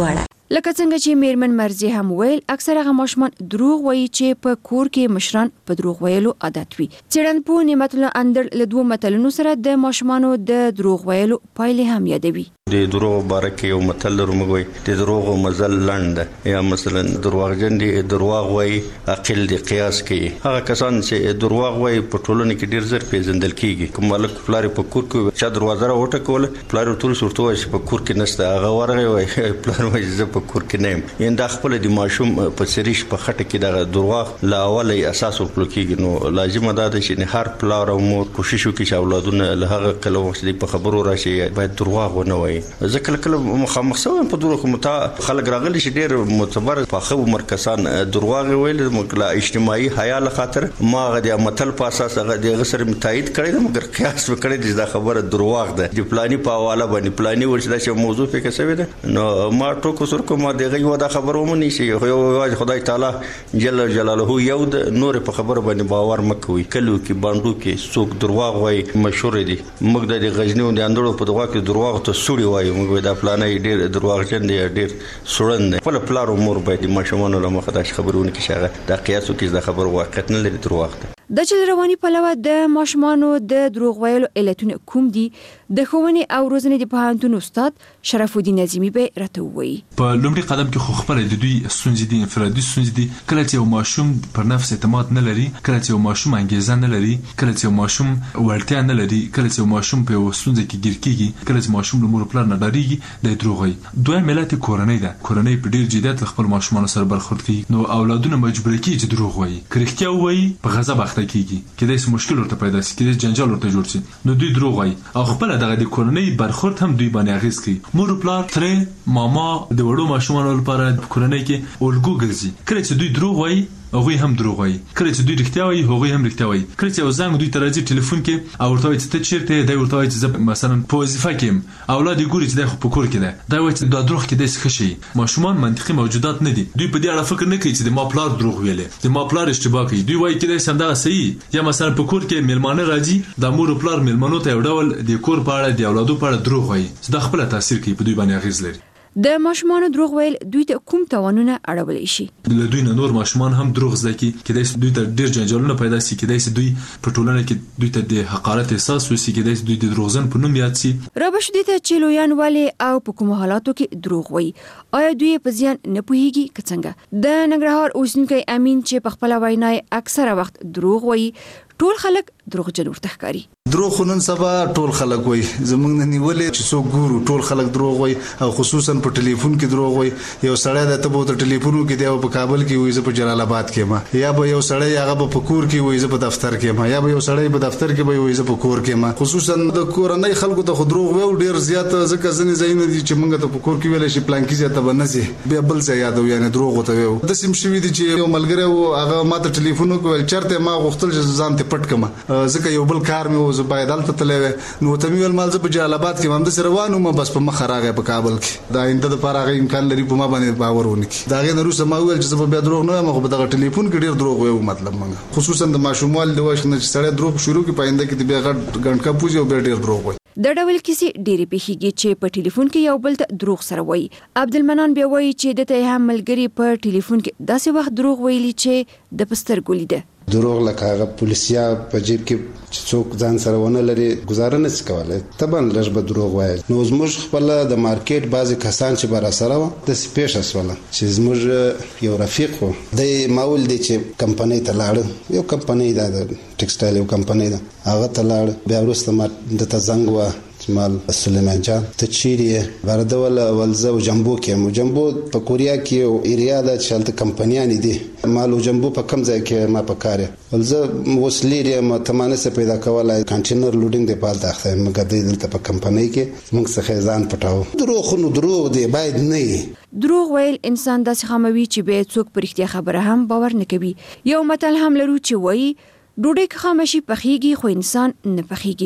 لکه څنګه چې میرمن مرزي هم ویل اکثره هغه ماشومان دروغ وایي چې په کور کې مشران په دروغ ویلو عادت وي. څېړنپوه نعمت الله اندر له دوه متلونو سره د ماشومانو د دروغ ویلو پایلې هم یادوي. د دروغ باره کې یو متل لرو موږ وایي د دروغو مزل لنډ ده، یا مثلا درواغجن دي دروغ وایي عقل دي قیاس کوي. هغه کسان چې دروغ وایي په ټولنه کې ډېر زر پیژندل کېږي. کوم مالک پلار په کور کې چا دروازه راوټکوله پلار ټول صورت وایي چې په کور کې نشته، هغه ورغی وایي پلار وایي زه په کور کې نه یم. یعنې دا خپله د ماشوم په سریش په خټه کې دغه دروغ له اوله یې اساس ورکړل کېږي. نو لازمه دا ده چې هر پلار او مور کوشش وکړي چې اولادونه له هغه کله وخت په خبرو راشي باید دروغ ونه وایي. زه کله کله مخامخ شوم په دروغ متا خلک راغلي چې ډېر معتبر پاخه عمر کسان دروغ ویل مګلا اجتماعي حیا له خاطر ما غو متل په اساس هغه د غسر متایید کړی مګر قیاس وکړی چې دا خبره دروغ ده. د پلاني په حواله باندې پلاني ورشدا چې موضوع په کې سوي ده. نو ما ټوکو سر کوم دغه یو دا خبره ومني چې یو خدای تعالی جل جلاله یو د نور په خبره باندې باور مکوي. کلو کې باندو کې څوک دروغ وایي مشهور دي. موږ د غزنی او د اندړو په دغه کې دروغ ته سوري وایي. موږ دا پلانې ډېر دروغجن دي ډېر سړن دي. خپل پلار امور باید ماشومان له مخه د خبرونه کې شغه د قیاسو کې د خبر واقعیت نه لري دروغ ده. د چل رواني پلوه د ماشومانو د دروغ ویلو علتونه کوم دي؟ د ښوونې او روزنې د پوهنتون استاد شرف الدین نظیمی به راته وایي. په لومړي قدم کې خو خپل د دوی ستونزې دي، انفرادي ستونزې دي. کله چې یو ماشوم پر نفس اعتماد نه لري، کله چې یو ماشوم انګیزه نه لري، کله چې یو ماشوم وړتیا نه لري، کله چې یو ماشوم په ستونزه کې ګیر کیږي، کله چې ماشوم له مور پلار نه ډاریږي د دروغ وایي. دویم علت کورنۍ ده. کورنۍ په ډیر جديت خپل ماشومان سره برخورد کوي. نو اولادونه مجبور کیږي چې دروغ وایي. کرختیا وایي په غضب اخته کیږي. کله چې مشکل ورته پیدا شي، کله جنجال ورته جوړ شي، نو دوی دروغ وایي. او خپل دغه د کورنۍ برخورد هم دوی باندې اغیز کوي. مور پلار ترې ماما د وړو ماشومانو لپاره کورنۍ کې الګو ګرځي. کله چې دوی دروغ وایي هغه هم دروغ وایي. کله چې دوی رښتیا وایي هغه هم رښتیا وایي. کله چې یو زنګ دوی ترځي ټلیفون کې او ورته وایي چې ته چیرته دی، ورته وایي چې زه مثلا په وظیفه کې اولاد ګوري چې د په کور کې ده، دا وایي چې دا دروغ کې د څه شي. ماشومان منطقي موجودات نه دي. دوی په دې اړه فکر نه کوي چې د ما پلار دروغ ویلي، د ما پلار اشتباه کوي. دوی وایي چې دا څنګه صحیح. یا مثلا په کور کې میلمانه راځي، د مور پلار میلمنو ته یو ډول د کور په اړه د اولادو په اړه دروغ وایي. دا خپل تاثیر کوي، په دوی باندې اغیز لري. د ماشومانو دروغ ویل دوی ته کوم تاوانونه اړولی شي؟ له دوی نه نور ماشومان هم دروغ زده کی، کېدای دوی ته ډیر جنجالونه پیدا شي، کېدای دوی په ټولنه کې دوی ته د حقارت احساس وشي، کېدای دوی د دروغجن په نوم یاد شي. رابش دي ته چې لویان والي او په کوم حالاتو کې دروغ وایي، آیا دوی په زیان نه پوهیږي که څنګه؟ د ننګرهار اوسیدونکی امین چې په خپل وینای اکثره وخت دروغ وایي، ټول خلک دروغجن ورته ښکاري. دروغ نن سبا ټول خلک وایي. زمونږ نه نیولې چې څوک ګورو ټول خلک دروغ وایي، او خصوصا په ټلیفون کې دروغ وایي. یو سړی د تبو ته ټلیفون کې دی په کابل کې وایي زه په جلال آباد کې ما، یا به یو سړی هغه په کور کې وایي زه په دفتر کې ما، یا به یو سړی په دفتر کې وایي زه په کور کې ما. خصوصا د کورنۍ خلکو ته دروغ وایي ډیر زیات، ځکه ځنې ځایونه دي چې موږ ته په کور کې ویل شي پلان کې ځته بنسي بیا بل ځای یادو، یعنی دروغ وته وایو. د سیم شوی دي چې یو ملګری و هغه ماته ټلیفون وکړ چرته ما غوښتل چې ځان ته پټ کما، ځکه یو بل کار مې و زه باید دلته تللی. نو ته مې ویل مال زه په جلال آباد کې هم داسې روان وم، بس په مخه راغی په کابل کې. د آینده دپاره هغه امکان لري په ما باندې باور ونه کړي. د هغې نه وروسته ما وویل چې زه به بیا دروغ نه وایم، خو په دغه ټلیفون کې ډېر دروغ وایو. مطلب موږ خصوصا د ماشوموالي د وخت نه چې سړی دروغ شروع کړي په آینده کې د بیا غټ ګنډکا پوځي او بیا ډېر دروغ وایي. د ډول کیسې ډېرې پیښیږي چې په ټلیفون کې یو بل ته دروغ سره وایي. عبدالمنان بیا وایي چې دته هم ملګري په ټلیفون کې داسې وخت دروغ ویلي چې د پسترګو لیده. دروغ لکه هغه پولیسیا په جیب کې چې څوک ځان سره ونه لري گزاره نه شي کولای، طبعا لږ به دروغ وایي. نو زموږ خپل د مارکیټ بعضې کسان چې به راسره وه داسې پیښه شوله چې زموږ یو رفیق و دی معول دی چې کمپنۍ ته لاړه، یو کمپنۍ ده د ټکسټایل یو کمپنۍ ده، هغه ته لاړه. بیا وروسته ما دته زنګ وه مال سلیمان جان ته چیرې یې؟ بارده وله ول زه و جمبو کې یم. جمبو په کوریا کې یو ایریا ده چې هلته کمپنیانې دي. مال و جمبو په کوم ځای کې ما په کار یم؟ ول زه اوس لیر یم، ته ما نسه پیدا کولی، کانټینر لوډینګ دی په هلته اخته یم، مګر دی دلته په کمپنۍ کې موږ څخه ځان پټاو. دروغ خو نو دروغ دی، باید نه وي. دروغ ویل انسان داسې خاموي چې بیا څوک په رښتیا خبره هم باور نه کوي. یو متل هم لرو چې وایي ډوډۍ که خامه شي پخیږي خو انسان نه پخیږي.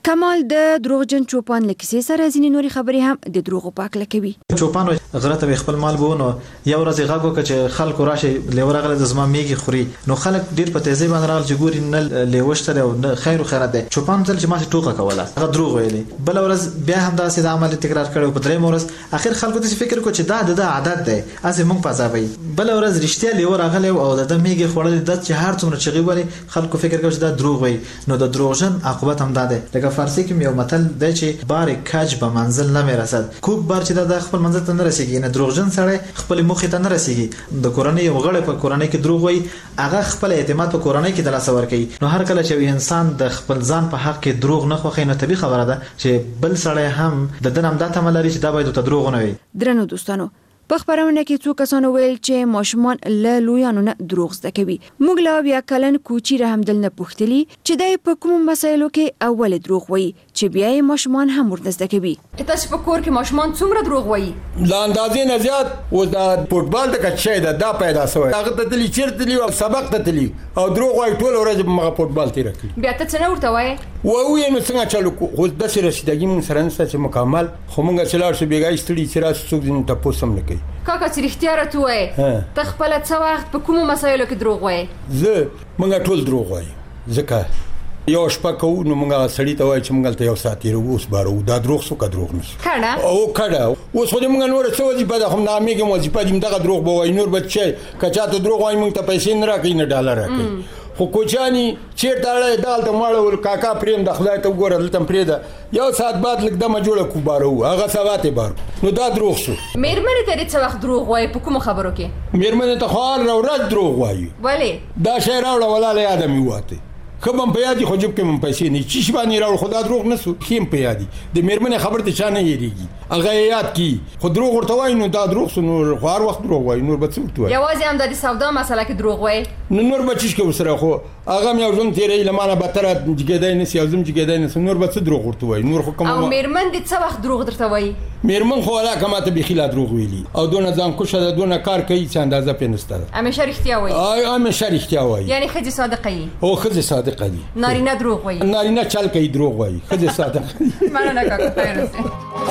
کمال د دروغجن چوپان لکسې سره ځینې نوري خبرې هم د دروغو پاک لکوي. چوپان غره ته خپل مال بونو یو ورځ غاګو کچ خلکو راشي لیور غل د زما میږي خوري نو خلک ډیر په تیزی باندې راځي چې ګوري نه لیوشتره او نه خیر او خیرات ده. چوپان تل چې ما ټوکه کوله هغه دروغ ویلي بل ورځ بیا هم دا سید عمل تکرار کړو په درې ورځ اخر خلکو ته فکر کو چې دا د عادت ده اسې مونږ پازاوي بل ورځ رښتیا لیور غل او د میږي خورل د چې هر څومره چغي ولی خلکو فکر کوي چې دا دروغ وي نو د دروغجن عاقبت هم ده. لکه فارسی کې یو متل دی چې بار کج به منزل نه میرسد کوک بار چې د خپل منزل ته نه رسیږي نه دروغجن سره خپل مخ ته نه رسیږي. د کورنۍ یو غړی په کورنۍ کې دروغ وي هغه خپل اعتماد په کورنۍ کې د لاس ور کوي نو هر کله چې انسان د خپل ځان په حق کې دروغ نه خوښي نو طبيعي خبره ده چې بل سړی هم د دنم د تملري چې دا باید ته دروغ نه وي. درنو دوستانو په خبرونه کې څو کسانو ویل چې ماشومان له لویانو نه دروغ زده کوي. موږ لا بیا کلن کوچی رحم دل نه پوښتلی چې دای په کوم مسایلو کې اول دروغ وایي چې بیا یې ماشومان هم ورته زده کوي. تاسو په کور کې ماشومان څومره دروغ وایي؟ لا اندازې نه زیات او د فوټبال د کچې ده دا پیدا شوی هغه ته تلی چیرته لی او سبق ته تلی او دروغ وایي ټول ورځ مغه فوټبال تیر کړی. بیا ته څنګه ورته وایي؟ وایي نو څنګه چلو خو د سره رسیدګي مون سره نسته چې مکمل خو مونږ چلار شو بیګای ستړي چې راس څوک دین ته پوسم نه کوي. کاکا چې اختیار ته وایي ته خپل څه وخت په کومو مسایلو کې دروغ وایي؟ زه مونږ ټول دروغ وایي ځکه یو شپه کو نو مونږه سړی ته وایي چې مونږ ته یو ساتي اوس بارو دا دروغ سو کا دروغ نس کړه او کړه اوس خو مونږ نور څه وظیفه ده هم نامې کې وظیفه دې دغه دروغ بوای نور بچي کچا ته دروغ وایي مونږ ته پیسې نه راکې نه ډالر راکې خو کوچانی چیرته اړه دال ته ماړه کاکا پریم د خدای ته وګوره دلته پرېده یو سات بعد لګ دمه جوړه کو بارو هغه سواته بار نو دا دروغ شو. مېرمنې ته څه وخت دروغ وایي په کوم خبرو کې؟ مېرمنې ته خال را ورځ دروغ وایي. ولې؟ دا شی راوړه ولاله ادمي واته کوم په یادي خو جب کې مون پیسې نه چی شبانی راوړ خدا دروغ نسو کیم په یادي د مېرمنې خبر ته چا نه یریږي هغه یاد کی خو دروغ ورته وای نو دا دروغ سو نور هر وخت دروغ وای نور به څه ورته وای یوازې هم د سودا مسله کې دروغ وای نو نور بچیش کې وسره خو هغه مې ورځم تیرې لمانه به تر جګدای نه سیازم جګدای نه نور به څه دروغ ورته وای نور خو کوم او مېرمن دې څه وخت دروغ درته وای؟ مېرمن خو ولا کما ته به خلا دروغ ویلي او دونه ځان کوشه دونه کار کوي چې اندازه پینسته همیشه رښتیا وای آی همیشه رښتیا وای یعنی خځه صادقه ای او خځه صادقه دي نارینه دروغ وای نارینه چل کوي دروغ وای خځه صادقه مننه کاکا پیروزه.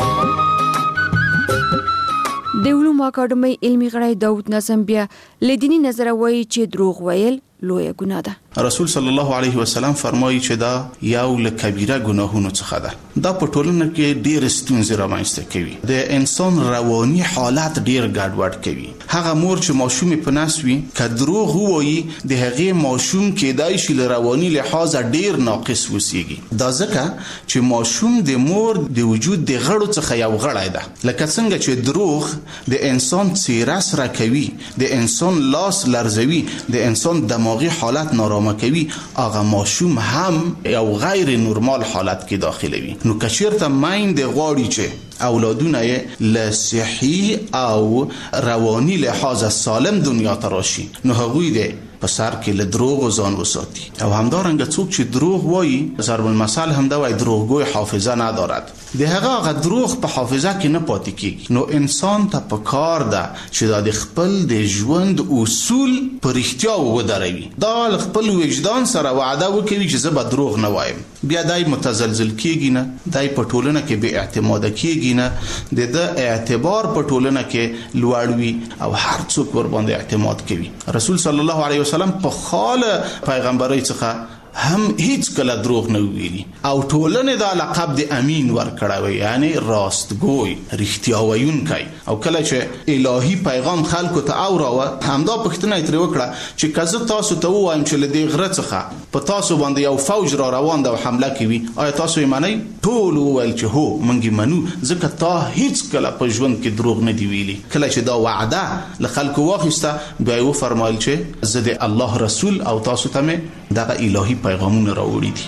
د علومو اکاډمۍ علمي غړی داود نظم بیا لدینی نظر وایي چې دروغ ویل لویه ګناه ده. رسول صلی الله علیه وسلم فرمایي چې دا یو له کبیره ګناهونو څخه ده. دا په ټولنه کې ډېر ستونزې رامنځته کوي. د انسان رواني حالت ډېر ګډوډ کوي. هغه مور چې ماشوم په نس وي که دروغ وایي د هغې ماشوم کېدای شي له رواني لحاظه ډېر ناقص وسیږي. دا ځکه چې ماشوم د مور د وجود د غړو څخه یو غړی ده. لکه څنګه چې دروغ د انسان څیره سره کوي د انسان لاس لرزوي د انسان دماغي حالت نارامه کوي هغه ماشوم هم یو غیر نورمال حالت کې داخلوي. نو که چیرته میندې غواړي چې اولادونه یې له صحي او رواني لحاظ سالم دنیا ته راشي نو هغوی دې په سر کې له دروغ ځان وساتي. او همدارنګه څوک چې دروغ وایي ضرب المثل هم دا وایي دروغگوی حافظه ندارد. د هغه هغه دروغ په حافظه کې نه پاتې کیږي. نو انسان ته په کار ده چې دا د خپل د ژوند اصول په رښتیا ودروي. دا خپل وجدان سره وعده وکوي چې زه به دروغ نه وایم. بیا دای متزلزل کیږي نه دای په ټولنه کې بې اعتماد کیږي نه د د اعتبار په ټولنه کې لوړوي او هر څوک ور باندې اعتماد کوي. رسول صلی الله علیه وسلم په خاله پیغمبري څخه هم هیڅ کله دروغ نه ویلي او ټولنه دا لقب د امین ورکړی یعنی راستګوی رښتیا ویونکی. او کله چې الهي پیغام خلکو ته اوراوه همدا پښتنه تر وکړه چې کزه تاسو ته وایم چې له دې غره څخه په تاسو باندې یو فوج را روان ده او حمله کوي آیا تاسو یې منئ؟ ټول وویل چې هو موږ منو ځکه تا هیڅ کله په ژوند کې دروغ نه دی ویلي. کله چې دا وعده له خلکو واخیسته بیا یې وفرمایل چې زه د الله رسول او تاسو ته مې دغه الهي پیغامونه راوړي دي.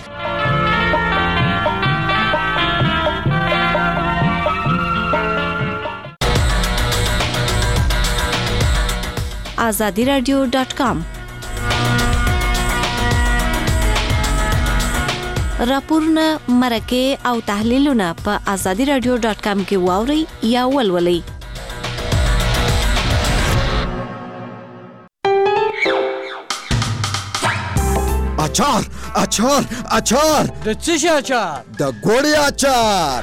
آزادی رادیو ډاٹ کام راپورونه مرکه او تحلیلونه په آزادی رادیو ډاٹ کام کې واوري یا ولولئ. اچار اچار اچار د څه شي اچار؟ د ګوړې اچار.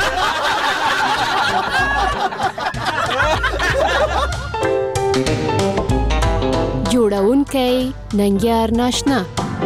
جوړونکی ننګیار ناشنا.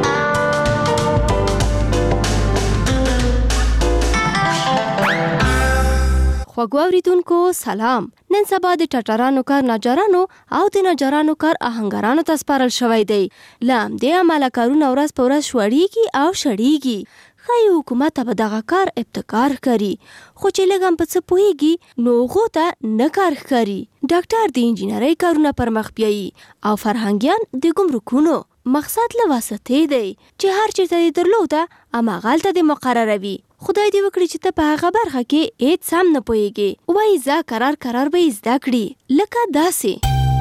خوږو اوریدونکو سلام. نن سبا د ټټرانو کار ناجرانو او د ناجرانو کار آهنګرانو ته سپارل شوی دی. له همدې امله کارونه ورځ په ورځ شوړیږي او شړیږي. ښایي حکومت به دغه کار ابتکار ښکاري، خو چې لږ هم په څه پوهیږي نو هغو ته نه کار ښکاري. ډاکټر د انجینرۍ کارونه پر مخ بیایي او فرهنګیان د ګمرکونو. مقصد له واسطې دی چې هر چېرته دې درلوده هماغلته دې مقرروي. خدای دې وکړي چې ته په هغه برخه کې هېڅ هم نه پوهېږې، وایي ځه کرار کرار به یې زده کړي. لکه داسې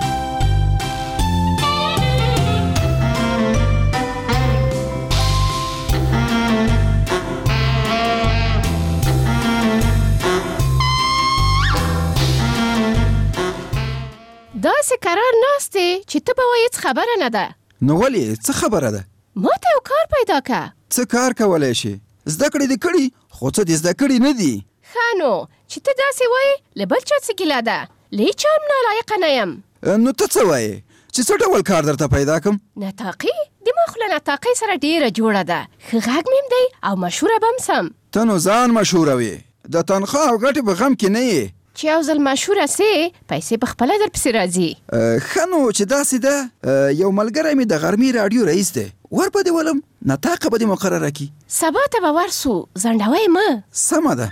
داسې قرار ناستې چې ته به وایې هېڅ خبره نه ده. نو ولې څه خبره ده؟ ما ته یو کار پیدا که. څه کار کولی شي؟ زده کړې دې کړي خو څه دې زده کړي نه دي. ښه نو چې ته داسې وایې له بل چا څه ګیله ده؟ له هېچا هم نالایقه نه یم. نو ته څه وایې چې څه ډول کار درته پیدا کړم؟ نطاقي د ما خو له نطاقۍ سره ډېره جوړه ده. ښه غږ مې هم دی او مشهوره به هم سم. ته نو ځان مشهوره وې، د تنخوا او ګټې په غم کې نه یې. چې یو ځل مشهوره سې پیسې په خپله در پسې راځي. ښه نو چې داسې ده، یو ملګری مې د غرمې راډیو رئیس دی، ور به دې ولم نطاقه به دې مقرره کړي. سبا ته به ورسو، ځنډوی مه. سمه ده.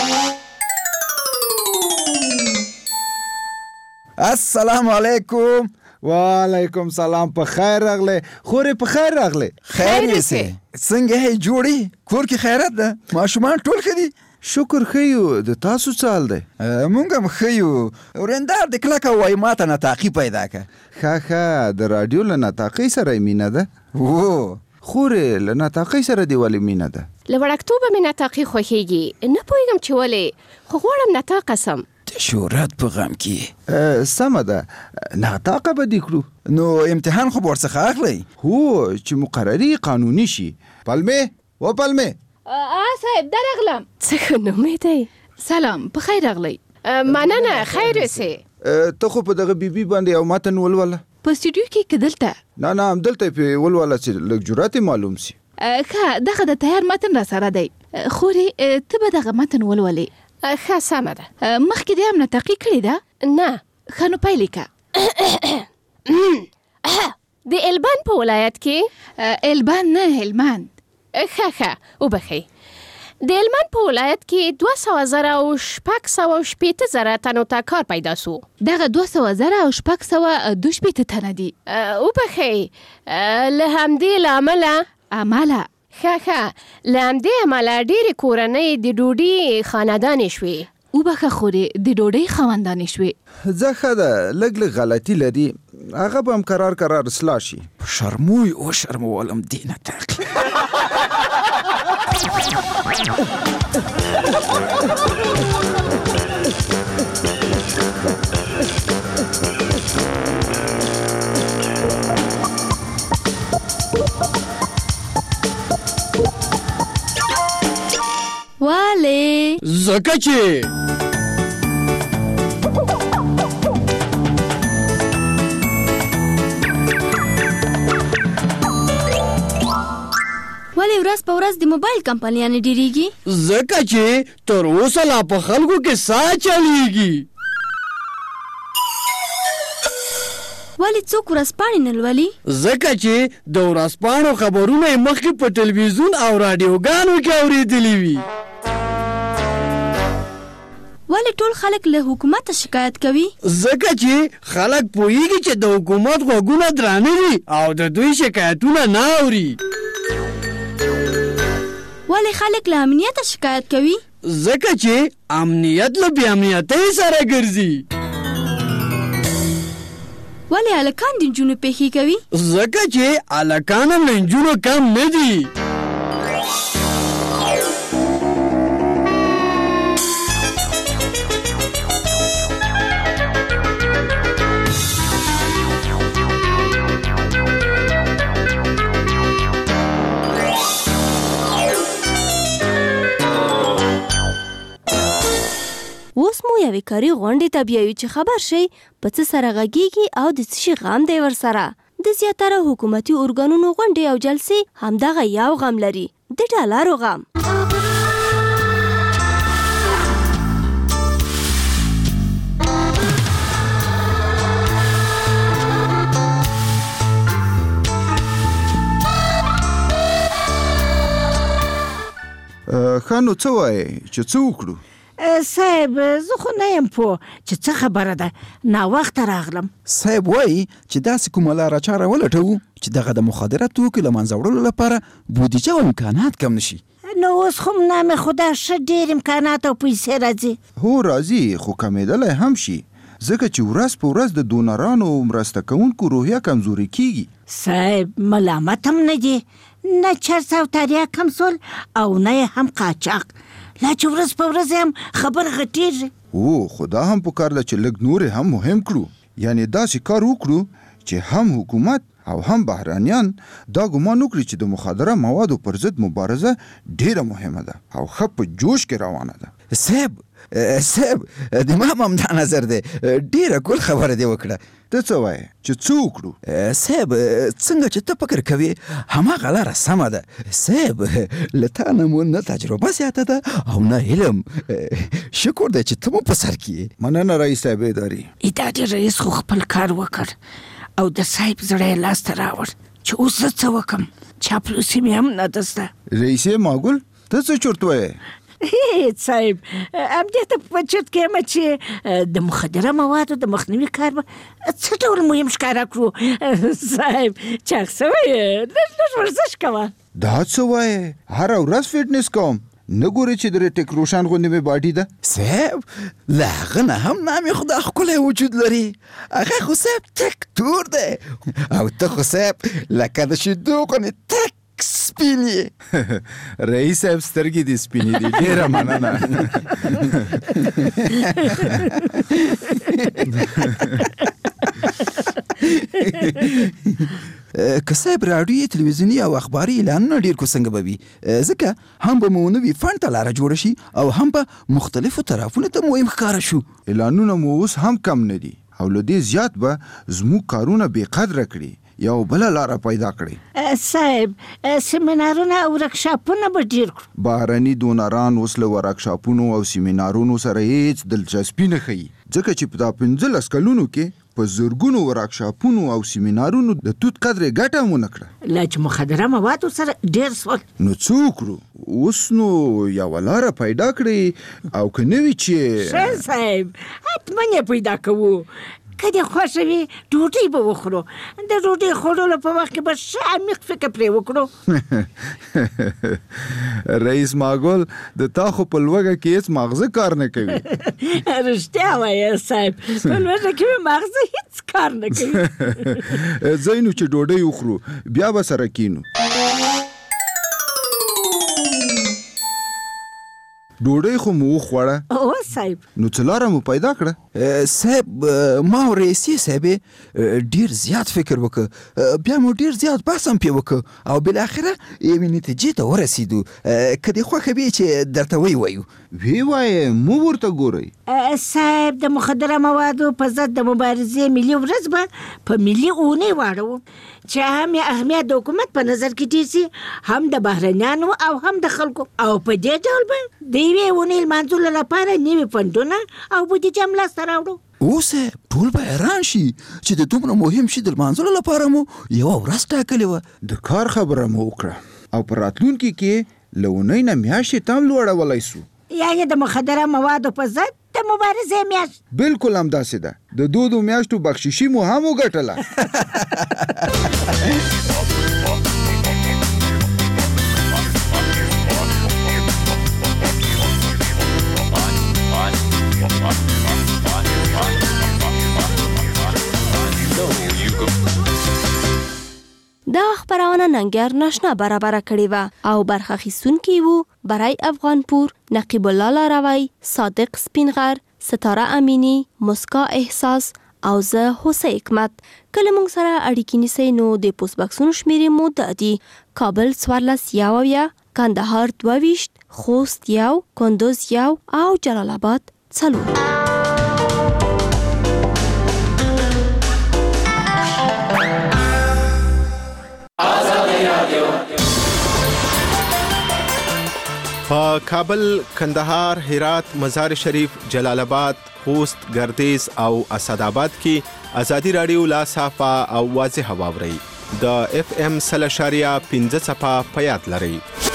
السلام علیکم. وعلیکم سلام. په خیر راغلی خورې؟ په خیر راغلی. خیر یې څنګه یې جوړې؟ کور کې خیرات ده؟ ماشومان ټول ښه دي؟ شکر ښه یو. د تاسو څه حال دی؟ مونږ هم ښه یو. ورندار د کلکه وایي ما ته نطاقي پیدا کړه. ښه ښه د راډیو له نطاقۍ سره یې مینه ده؟ هو. خورې له نطاقۍ سره دې ولې مینه ده؟ له وړکتوبه مې نطاقي خوښېږي، نه پوهېږم چې ولې، خو غواړم نطاقه سم. د شهرت په غم کې. سمه ده، نطاقه به دې کړو. نو امتحان خو به ورڅخه اخلئ؟ هو چې مقرري قانوني شي. پلمې و پلمې. آ صاحب درغلم. څه ښه نومې دی؟ سلام، په خیر راغلی. مننه، خیر اوسې. ته خو په دغه بي بي باندې یو متن ولوله. په سټوډیو کې که دلته؟ نه نه همدلته یې پې ولوله چې لږ جرات یې معلوم سي. ښه، دغه د تیار متن را سره دی. خورې ته به دغه متن ولولې. ښه سمه ده. مخکې دې هم نطاقي کړې ده؟ نه. ښه نو پیل یې که. د البان په ولایت کې. البان نه، هلمند. ښه ښه وبښئ. د هلمند په ولایت کې دوه سوه زره او شپږ سوه او شپېته زره تنو ته کار پیدا سو. دغه دوه سوه زره او شپږ سوه دوه شپېته تنه دي. وبښئ، له همدې له امله امله ښه ښه له همدې امله ډېرې کورنۍ د ډوډۍ خاندانې شوې. وبښه خورې، د ډوډۍ خاوندانې شوې. ځه ښه ده، لږ لږ غلطي لري، هغه به هم کرار کرار اصلاح شي. شرموی او شرمولم دې نطاقي. والې زکه چې ولې ورځ په ورځ د موبایل کمپنیانې ډېرېږي؟ ځکه چې تر اوسه لا په خلکو کې ساه چلیږي. ولې څوک ورځپاڼې نه لولي؟ ځکه چې د ورځپاڼو خبرونه یې مخکې په ټلویزیون او راډیوګانو کې اورېدلي وي. ولې ټول خلک له حکومته شکایت کوي؟ ځکه چې خلک پوهېږي چې د حکومت غوږونه درانه دي او د دوی شکایتونه نه اوري. ولې خلک له امنیته شکایت کوي؟ ځکه چې امنیت له بې امنیتۍ سره ګرځي. ولې هلکان د نجونو پېښې کوي؟ ځکه چې هلکان هم له نجونو کم نه دي. یوې کاري غونډې ته بیایو چې خبر شي په څه سره غږیږي او د څه شي غم دی ورسره. د زیاتره حکومتي ارګانونو غونډې او جلسې همدغه یو غم لري، د ډالرو غم. خانو څه وایي چې څه وکړو؟ صاحب زه خو نه یم پوه چې څه خبره ده، ناوخته راغلم. صاحب وایي چې داسې کومه لاره چاره ولټوو چې دغه د مخدره توکو له منځه وړلو لپاره بودیجه او امکانات کم نشي. نو اوس خو نام خدا ښه ډېر امکانات او پیسې راځي. هو راځي، خو کمېدلی هم شي ځکه چې ورځ په ورځ د دونرانو او مرسته کوونکو روحیه کمزوري کیږي. صاحب ملامت هم نه دی، نه چرس او تریاک هم سول او نه هم قاچاق، لا چې ورځ په ورځ هم خبر غټېږي. او خو دا هم پکار ده چې لږ نور هم مهم کړو، یعنی داسې کار وکړو چې هم حکومت او هم بهرانیان دا ګمان وکړي چې د مخدره موادو پر ضد مبارزه ډیره مهمه ده او ښه په جوش کې روانه ده. صاحب صاحب د ما هم دا نظر دی، ډیره کول خبره دی وکړه. ته څه وایې چې څه وکړو؟ صاحب څنګه چې ته فکر کوې هماغه لاره سمه ده. صاحب له تا نه مو نه تجربه زیاته ده او نه علم، شکر دی چې ته مو په سر کې. مننه رئیس صاحب اداري. اداري رئیس خو خپل کار وکړ او د صاحب زړه یې لاسته راوړ چې اوس زه څه وکړم، چاپلوسي مې هم نه ده زده. رئیسې ماګل ته څه چورت وایې؟ هیڅ صاحب، همدې ته په چرت کې یم چې د مخدره موادو د مخنیوي کار به څه ډول مهم ښکاره کړو. صاحب چاغ سوی لږ لږ ورزش کوه. دا څه وایې؟ هره ورځ فټنس کوم، نه ګورې چې د ریټیک روشن غوندې مې باډي ده؟ صاحب له هغه نه هم نامې خدا ښکلی وجود لري، هغه خو صاحب تک تور دی او ته خو صاحب لکه د شیدو غوندې تک سپین یې. رئیس صاحب سترګې دې سپینې دي، ډېره مننه. که صاحب راډیوي تلویزیوني او اخباري اعلانونه ډېر کو څنګه به وي، ځکه هم به مو نوي فنډ ته لاره جوړه شي او هم به مختلفو طرفونو ته مهم ښکاره شو. اعلانونه مو اوس هم کم نه دي او له دې زیات به زموږ کارونه بې قدره کړي، یو بله لاره پیدا کړي. صاحب سیمینارونه او ورکشاپونه به ډېر کړو. بهرني دونران اوس له ورکشاپونو او سیمینارونو سره هیڅ دلچسپي نه ښیي، ځکه چې په دا پنځلس کلونو کې په زرګونو ورکشاپونو او سیمینارونو د توت قدرې ګټه هم ونه کړه. لا چې مخدره موادو سره ډېر سول. نو څه وکړو؟ اوس نو یوه لاره پیدا کړئ او که نه وي چې ښه صاحب حتما یې پیدا کوو. که دې خوښه وي ډوډۍ به وخورو، د ډوډۍ خوړلو په وخت کې به ښه عمیق فکر پرې وکړو. رئیس ماګل د تا خو په لوږه کې هېڅ ماغزه کار نه کوي. رښتیا وایې صاحب، په لوږه کې مې ماغزه هېڅ کار نه کوي. ځئ نو چې ډوډۍ وخورو، بیا به سره کینو. ډوډۍ خو مو وخوړه؟ او صاحب. نو څه لاره مو پیدا کړه؟ صاحب ما او رئیسې صاحبې ډېر زیات فکر وکړ، بیا مو ډېر زیات بحث هم پې وکړ او بالاخره یوې نتیجې ته ورسېدو. که دې خوښه وي چې درته ویې وی وایې مو ورته ګورئ. صاحب د مخدره موادو په ضد د مبارزې ملي ورځ به په ملي اونۍ واړوو چې هم یې اهمیت د حکومت په نظر کې ډېر سي، هم د بهرنیانو او هم د خلکو، او په دې ډول به د یوې اونۍ لمانځلو لپاره نوي فنډونه او بودیجه هم لاسته راوړو. اوس ټول به حیران شي چې د دومره مهم شي د لمانځلو لپاره مو یوه ورځ ټاکلې وه. د کار خبره مو وکړه او په راتلونکي کې له اونۍ نه میاشتې ته هم لوړولی سو. یعنې د مخدره موادو په ضد د مبارزې میاشت. بالکل همداسې ده، د دو دو میاشتو بخششي مو هم وګټله. دا خبرونه ننګر ناشنا برابر کړی و او برخه اخیستونکي وو برای افغانپور، نقیب الله لاروی، صادق سپینغر، ستاره امینی، مسکا احساس او زه حسین حکمت. کله موږ سره اړیکې نیسئ نو د پوسټ باکسونو شمیرې مو دا دي: کابل څوارلس یو اویا، کندهار دوه ویشت، خوست یو، کندوز یو او جلال آباد څلور. په کابل، کندهار، هرات، مزار شریف، جلال آباد، خوست، ګردیز او اسداباد کې ازادي رادیو لا صافه او واضح واوري. د اف ام سل اشاریه پنځه صفه په یاد لرئ.